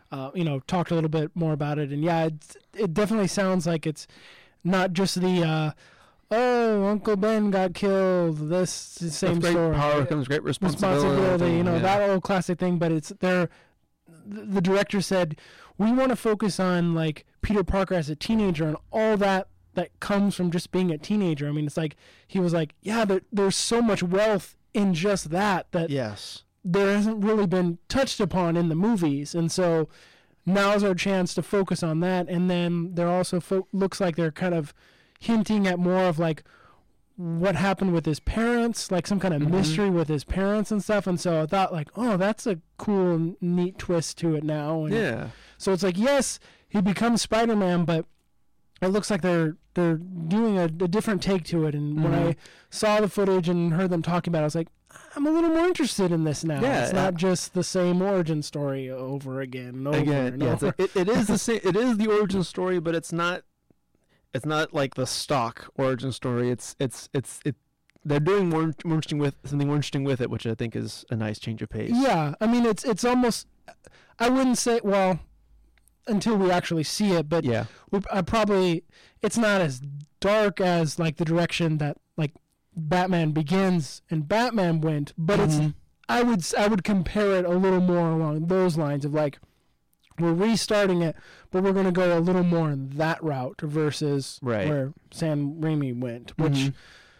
talked a little bit more about it. And yeah, it definitely sounds like it's not just the Uncle Ben got killed. This is the same great story. Power comes great responsibility. That old classic thing. But it's there. The director said, we want to focus on like Peter Parker as a teenager and all that comes from just being a teenager. I mean, it's like he was like, yeah, there's so much wealth in just that yes, there hasn't really been touched upon in the movies, and so now's our chance to focus on that. And then there also looks like they're kind of hinting at more of like what happened with his parents, like some kind of mystery with his parents and stuff. And so I thought like, oh, that's a cool, neat twist to it now. And yeah. So it's like, yes, he becomes Spider-Man, but it looks like they're doing a different take to it. And when I saw the footage and heard them talking about it, I was like, I'm a little more interested in this now. Yeah, it's not just the same origin story over again and over and over. It is the same. It is the origin story, but it's not. It's not like the stock origin story. They're doing more interesting with something more interesting with it, which I think is a nice change of pace. Yeah, I mean it's almost. I wouldn't say until we actually see it, but yeah, it's not as dark as like the direction that like Batman Begins and Batman went, but I would compare it a little more along those lines of like, we're restarting it, but we're going to go a little more in that route versus where Sam Raimi went, which,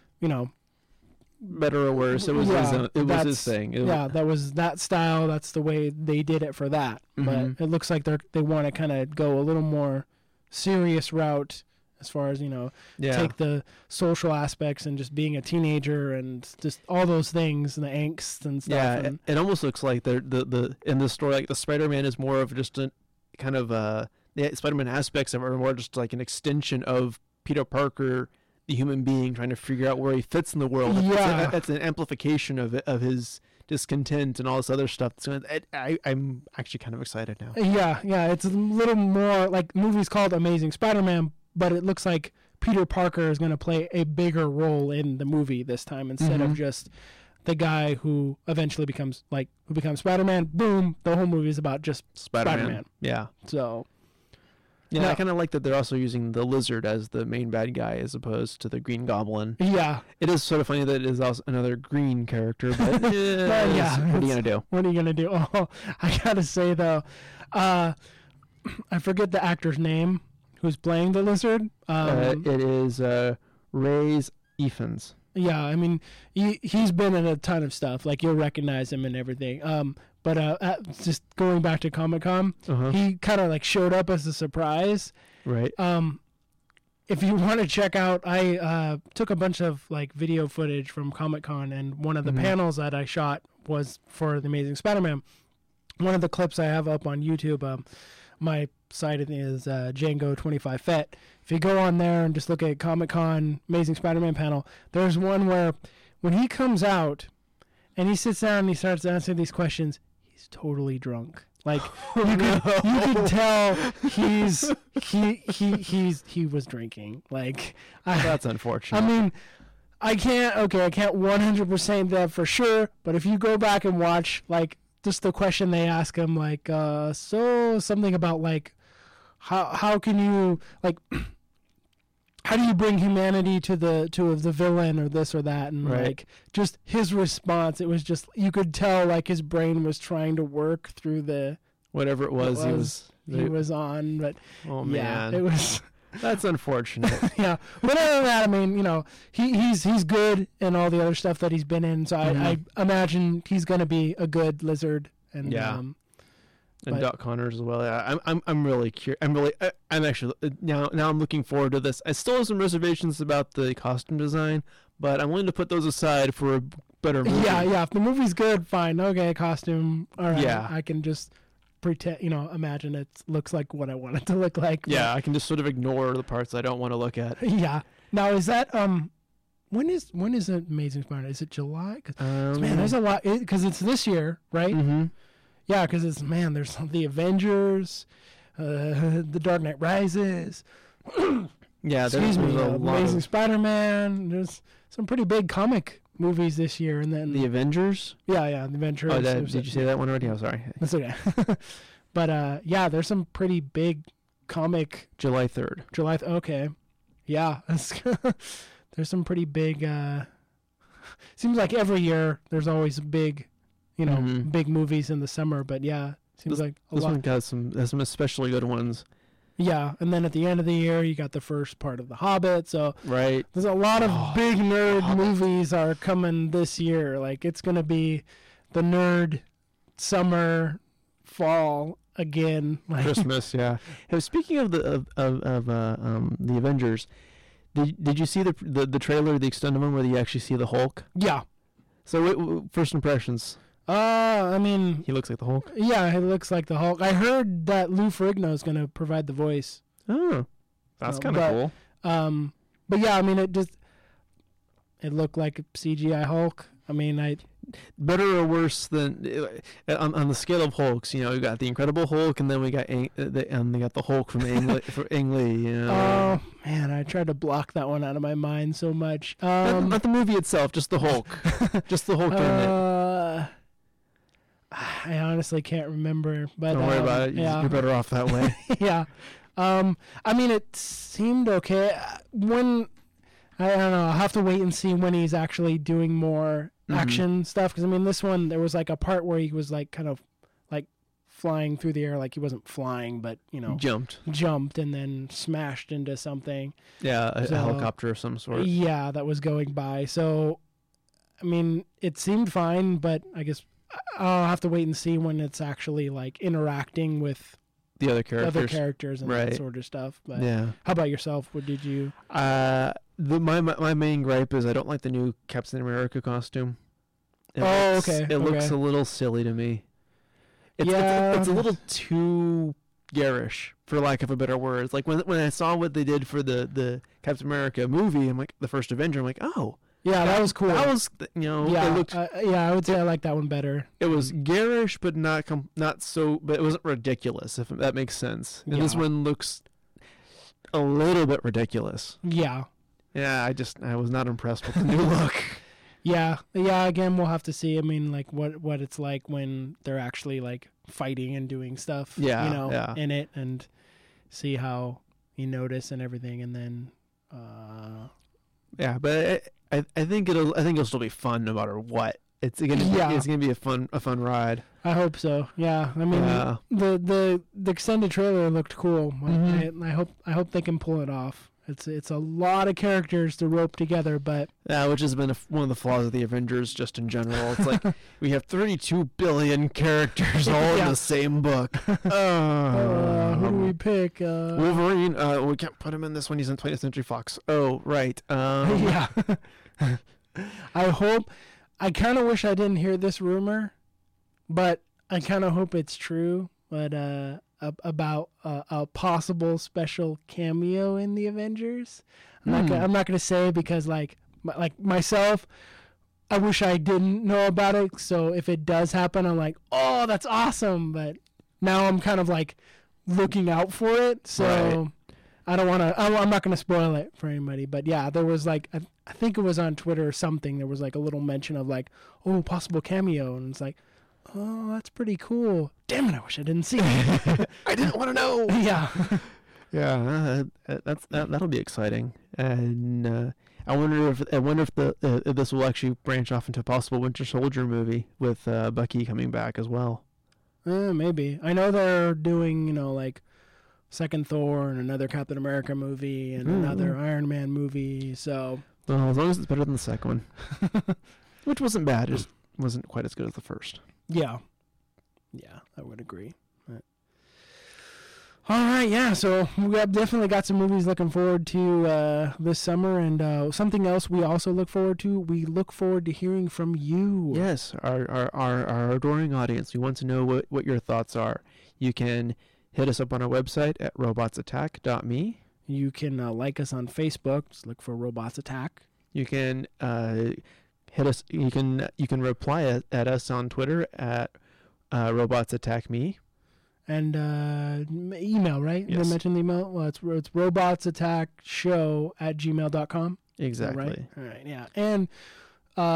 better or worse, it was his thing. That was that style. That's the way they did it for that. But it looks like they want to kind of go a little more serious route as far as take the social aspects and just being a teenager and just all those things and the angst and stuff. Yeah, it almost looks like the in the story, like the Spider-Man is more of just a kind of the Spider-Man aspects of it are more just like an extension of Peter Parker, the human being, trying to figure out where he fits in the world. Yeah, that's an amplification of his discontent and all this other stuff. So I'm actually kind of excited now. Yeah, it's a little more like the movie's called Amazing Spider-Man, but it looks like Peter Parker is going to play a bigger role in the movie this time instead of just the guy who eventually becomes Spider-Man. Boom, the whole movie is about just Spider-Man. Yeah. So. Yeah, I kind of like that they're also using the Lizard as the main bad guy as opposed to the Green Goblin. Yeah. It is sort of funny that it is also another green character, but what are you going to do? What are you going to do? Oh, I got to say, though, I forget the actor's name who's playing the Lizard. It is Rhys Ifans. Yeah, I mean, he's been in a ton of stuff. Like, you'll recognize him and everything. But just going back to Comic-Con, he kind of like showed up as a surprise. Right. If you want to check out, I took a bunch of like video footage from Comic-Con, and one of the panels that I shot was for The Amazing Spider-Man. One of the clips I have up on YouTube, my site is Django 25 Fett. If you go on there and just look at Comic-Con Amazing Spider-Man panel, there's one where when he comes out and he sits down and he starts answering these questions, he's totally drunk. Like you could tell he was drinking. Like that's unfortunate. I mean, I can't 100% that for sure, but if you go back and watch like just the question they ask him, like so something about like how can you like how do you bring humanity to the villain or this or that, and like just his response, it was just you could tell like his brain was trying to work through the whatever it was he was on. But man, it was that's unfortunate. Yeah, but other than that, I mean, he's good in all the other stuff that he's been in, so I imagine he's gonna be a good Lizard. And and Doc Connors as well. Yeah, I'm really curious. I'm actually now I'm looking forward to this. I still have some reservations about the costume design, but I'm willing to put those aside for a better movie. Yeah. If the movie's good, fine. Okay, costume. All right. Yeah. I can just pretend. Imagine it looks like what I want it to look like. Yeah, I can just sort of ignore the parts I don't want to look at. Yeah. Now is that when is Amazing Spider-Man? Is it July? Man, there's a lot because it's this year, right? Mm-hmm. Yeah, because there's the Avengers, the Dark Knight Rises. Yeah, there's a lot Amazing Spider-Man. There's some pretty big comic movies this year, and then the Avengers. Yeah, the Avengers. Oh, did you say that one already? Oh, sorry. That's okay. But yeah, there's some pretty big comic. July 3rd. Okay. Yeah. There's some pretty big. Seems like every year there's always big, big movies in the summer. But yeah, seems like a lot. This one got some especially good ones. Yeah, and then at the end of the year, you got the first part of The Hobbit. So right, there's a lot of big nerd movies are coming this year. Like it's gonna be the nerd summer, fall again. Christmas, yeah. Hey, speaking of the Avengers, did you see the trailer, the extended one, where you actually see the Hulk? Yeah. So first impressions. I mean, he looks like the Hulk. Yeah, he looks like the Hulk. I heard that Lou Ferrigno is going to provide the voice. Oh, that's kind of cool. But yeah, I mean, it looked like a CGI Hulk. I mean, better or worse than on the scale of Hulks. You know, we got the Incredible Hulk, and then we got the Hulk from Ang Lee. You know? Oh man, I tried to block that one out of my mind so much. Not the movie itself, just the Hulk, just the Hulk in it. I honestly can't remember, but don't worry about it. Yeah. You're better off that way. Yeah. I mean, it seemed okay. When I don't know, I'll have to wait and see when he's actually doing more action stuff. Because I mean, this one there was like a part where he was like kind of like flying through the air, like he wasn't flying, but jumped and then smashed into something. Yeah, a helicopter of some sort. Yeah, that was going by. So, I mean, it seemed fine, but I guess I'll have to wait and see when it's actually like interacting with the other characters and that sort of stuff. But yeah. How about yourself? What did you? My main gripe is I don't like the new Captain America costume. It looks a little silly to me. It's a little too garish, for lack of a better word. It's like when I saw what they did for the Captain America movie, I'm like, the first Avenger, I'm like, oh. Yeah, that was cool. That was, yeah, it looked, I would say I like that one better. It was garish, but not so, but it wasn't ridiculous, if that makes sense. And this one looks a little bit ridiculous. Yeah. Yeah, I was not impressed with the new look. Yeah. Again, we'll have to see. I mean, like what it's like when they're actually like fighting and doing stuff. Yeah, in it, and see how you notice and everything, and then. Yeah, but I think it'll still be fun no matter what. It's gonna be a fun ride. I hope so. Yeah, I mean the extended trailer looked cool. Mm-hmm. I hope they can pull it off. It's a lot of characters to rope together, but which has been one of the flaws of the Avengers just in general. It's like we have 32 billion characters all in the same book. Who do we pick? Wolverine. We can't put him in this one. He's in 20th Century Fox. Oh, right. Yeah. I kind of wish I didn't hear this rumor, but I kind of hope it's true. But about a possible special cameo in the Avengers. I'm not gonna say because like myself, I wish I didn't know about it. So if it does happen, I'm like, oh, that's awesome. But now I'm kind of like looking out for it. So I don't want to. I'm not gonna spoil it for anybody. But yeah, there was like I think it was on Twitter or something. There was like a little mention of like, oh, possible cameo, and it's like, oh, that's pretty cool. Damn it, I wish I didn't see it. I didn't want to know. Yeah. Yeah, that'll be exciting. And I wonder if this will actually branch off into a possible Winter Soldier movie with Bucky coming back as well. Maybe. I know they're doing, like second Thor and another Captain America movie and another Iron Man movie, so well, as long as it's better than the second one. Which wasn't bad, it just wasn't quite as good as the first. Yeah, I would agree. But all right, yeah. So we have definitely got some movies looking forward to this summer, and something else we also look forward to. We look forward to hearing from you. Yes, our adoring audience. We want to know what your thoughts are. You can hit us up on our website at robotsattack.me. You can like us on Facebook. Just look for Robots Attack. You can hit us. You can reply at us on Twitter at robotsattackme. And email, right? Yes. Did I mention the email? Well, it's robotsattackshow@gmail.com. Exactly. Right? All right, yeah. And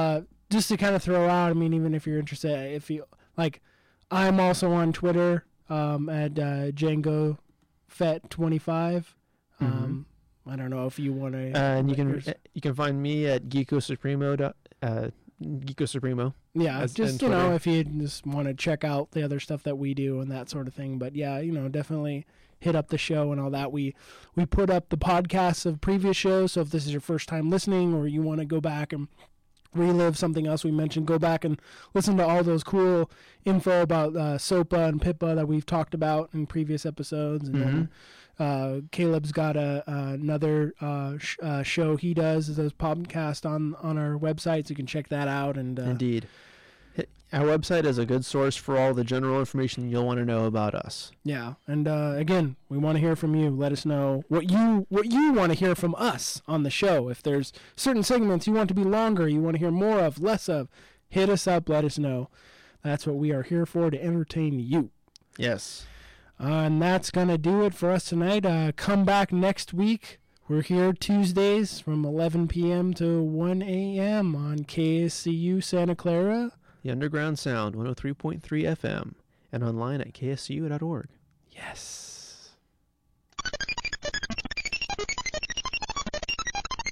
just to kind of throw out, I mean, even if you're interested, if you like, I'm also on Twitter. at Django Fett 25. I don't know if you want to. And you can find me at Geeko Supremo. Geeko Supremo. Yeah, just if you just want to check out the other stuff that we do and that sort of thing. But yeah, definitely hit up the show and all that. We put up the podcasts of previous shows. So if this is your first time listening, or you want to go back and relive something else we mentioned, go back and listen to all those cool info about SOPA and PIPA that we've talked about in previous episodes. And then Caleb's got another show he does podcast on our website, so you can check that out. And indeed, our website is a good source for all the general information you'll want to know about us. Yeah, and again, we want to hear from you. Let us know what you want to hear from us on the show. If there's certain segments you want to be longer, you want to hear more of, less of, hit us up. Let us know. That's what we are here for, to entertain you. Yes. And that's going to do it for us tonight. Come back next week. We're here Tuesdays from 11 p.m. to 1 a.m. on KSCU Santa Clara. The Underground Sound, 103.3 FM, and online at kscu.org. Yes.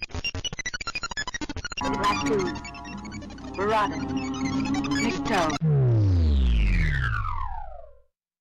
Raccoon, Verada, Nikto.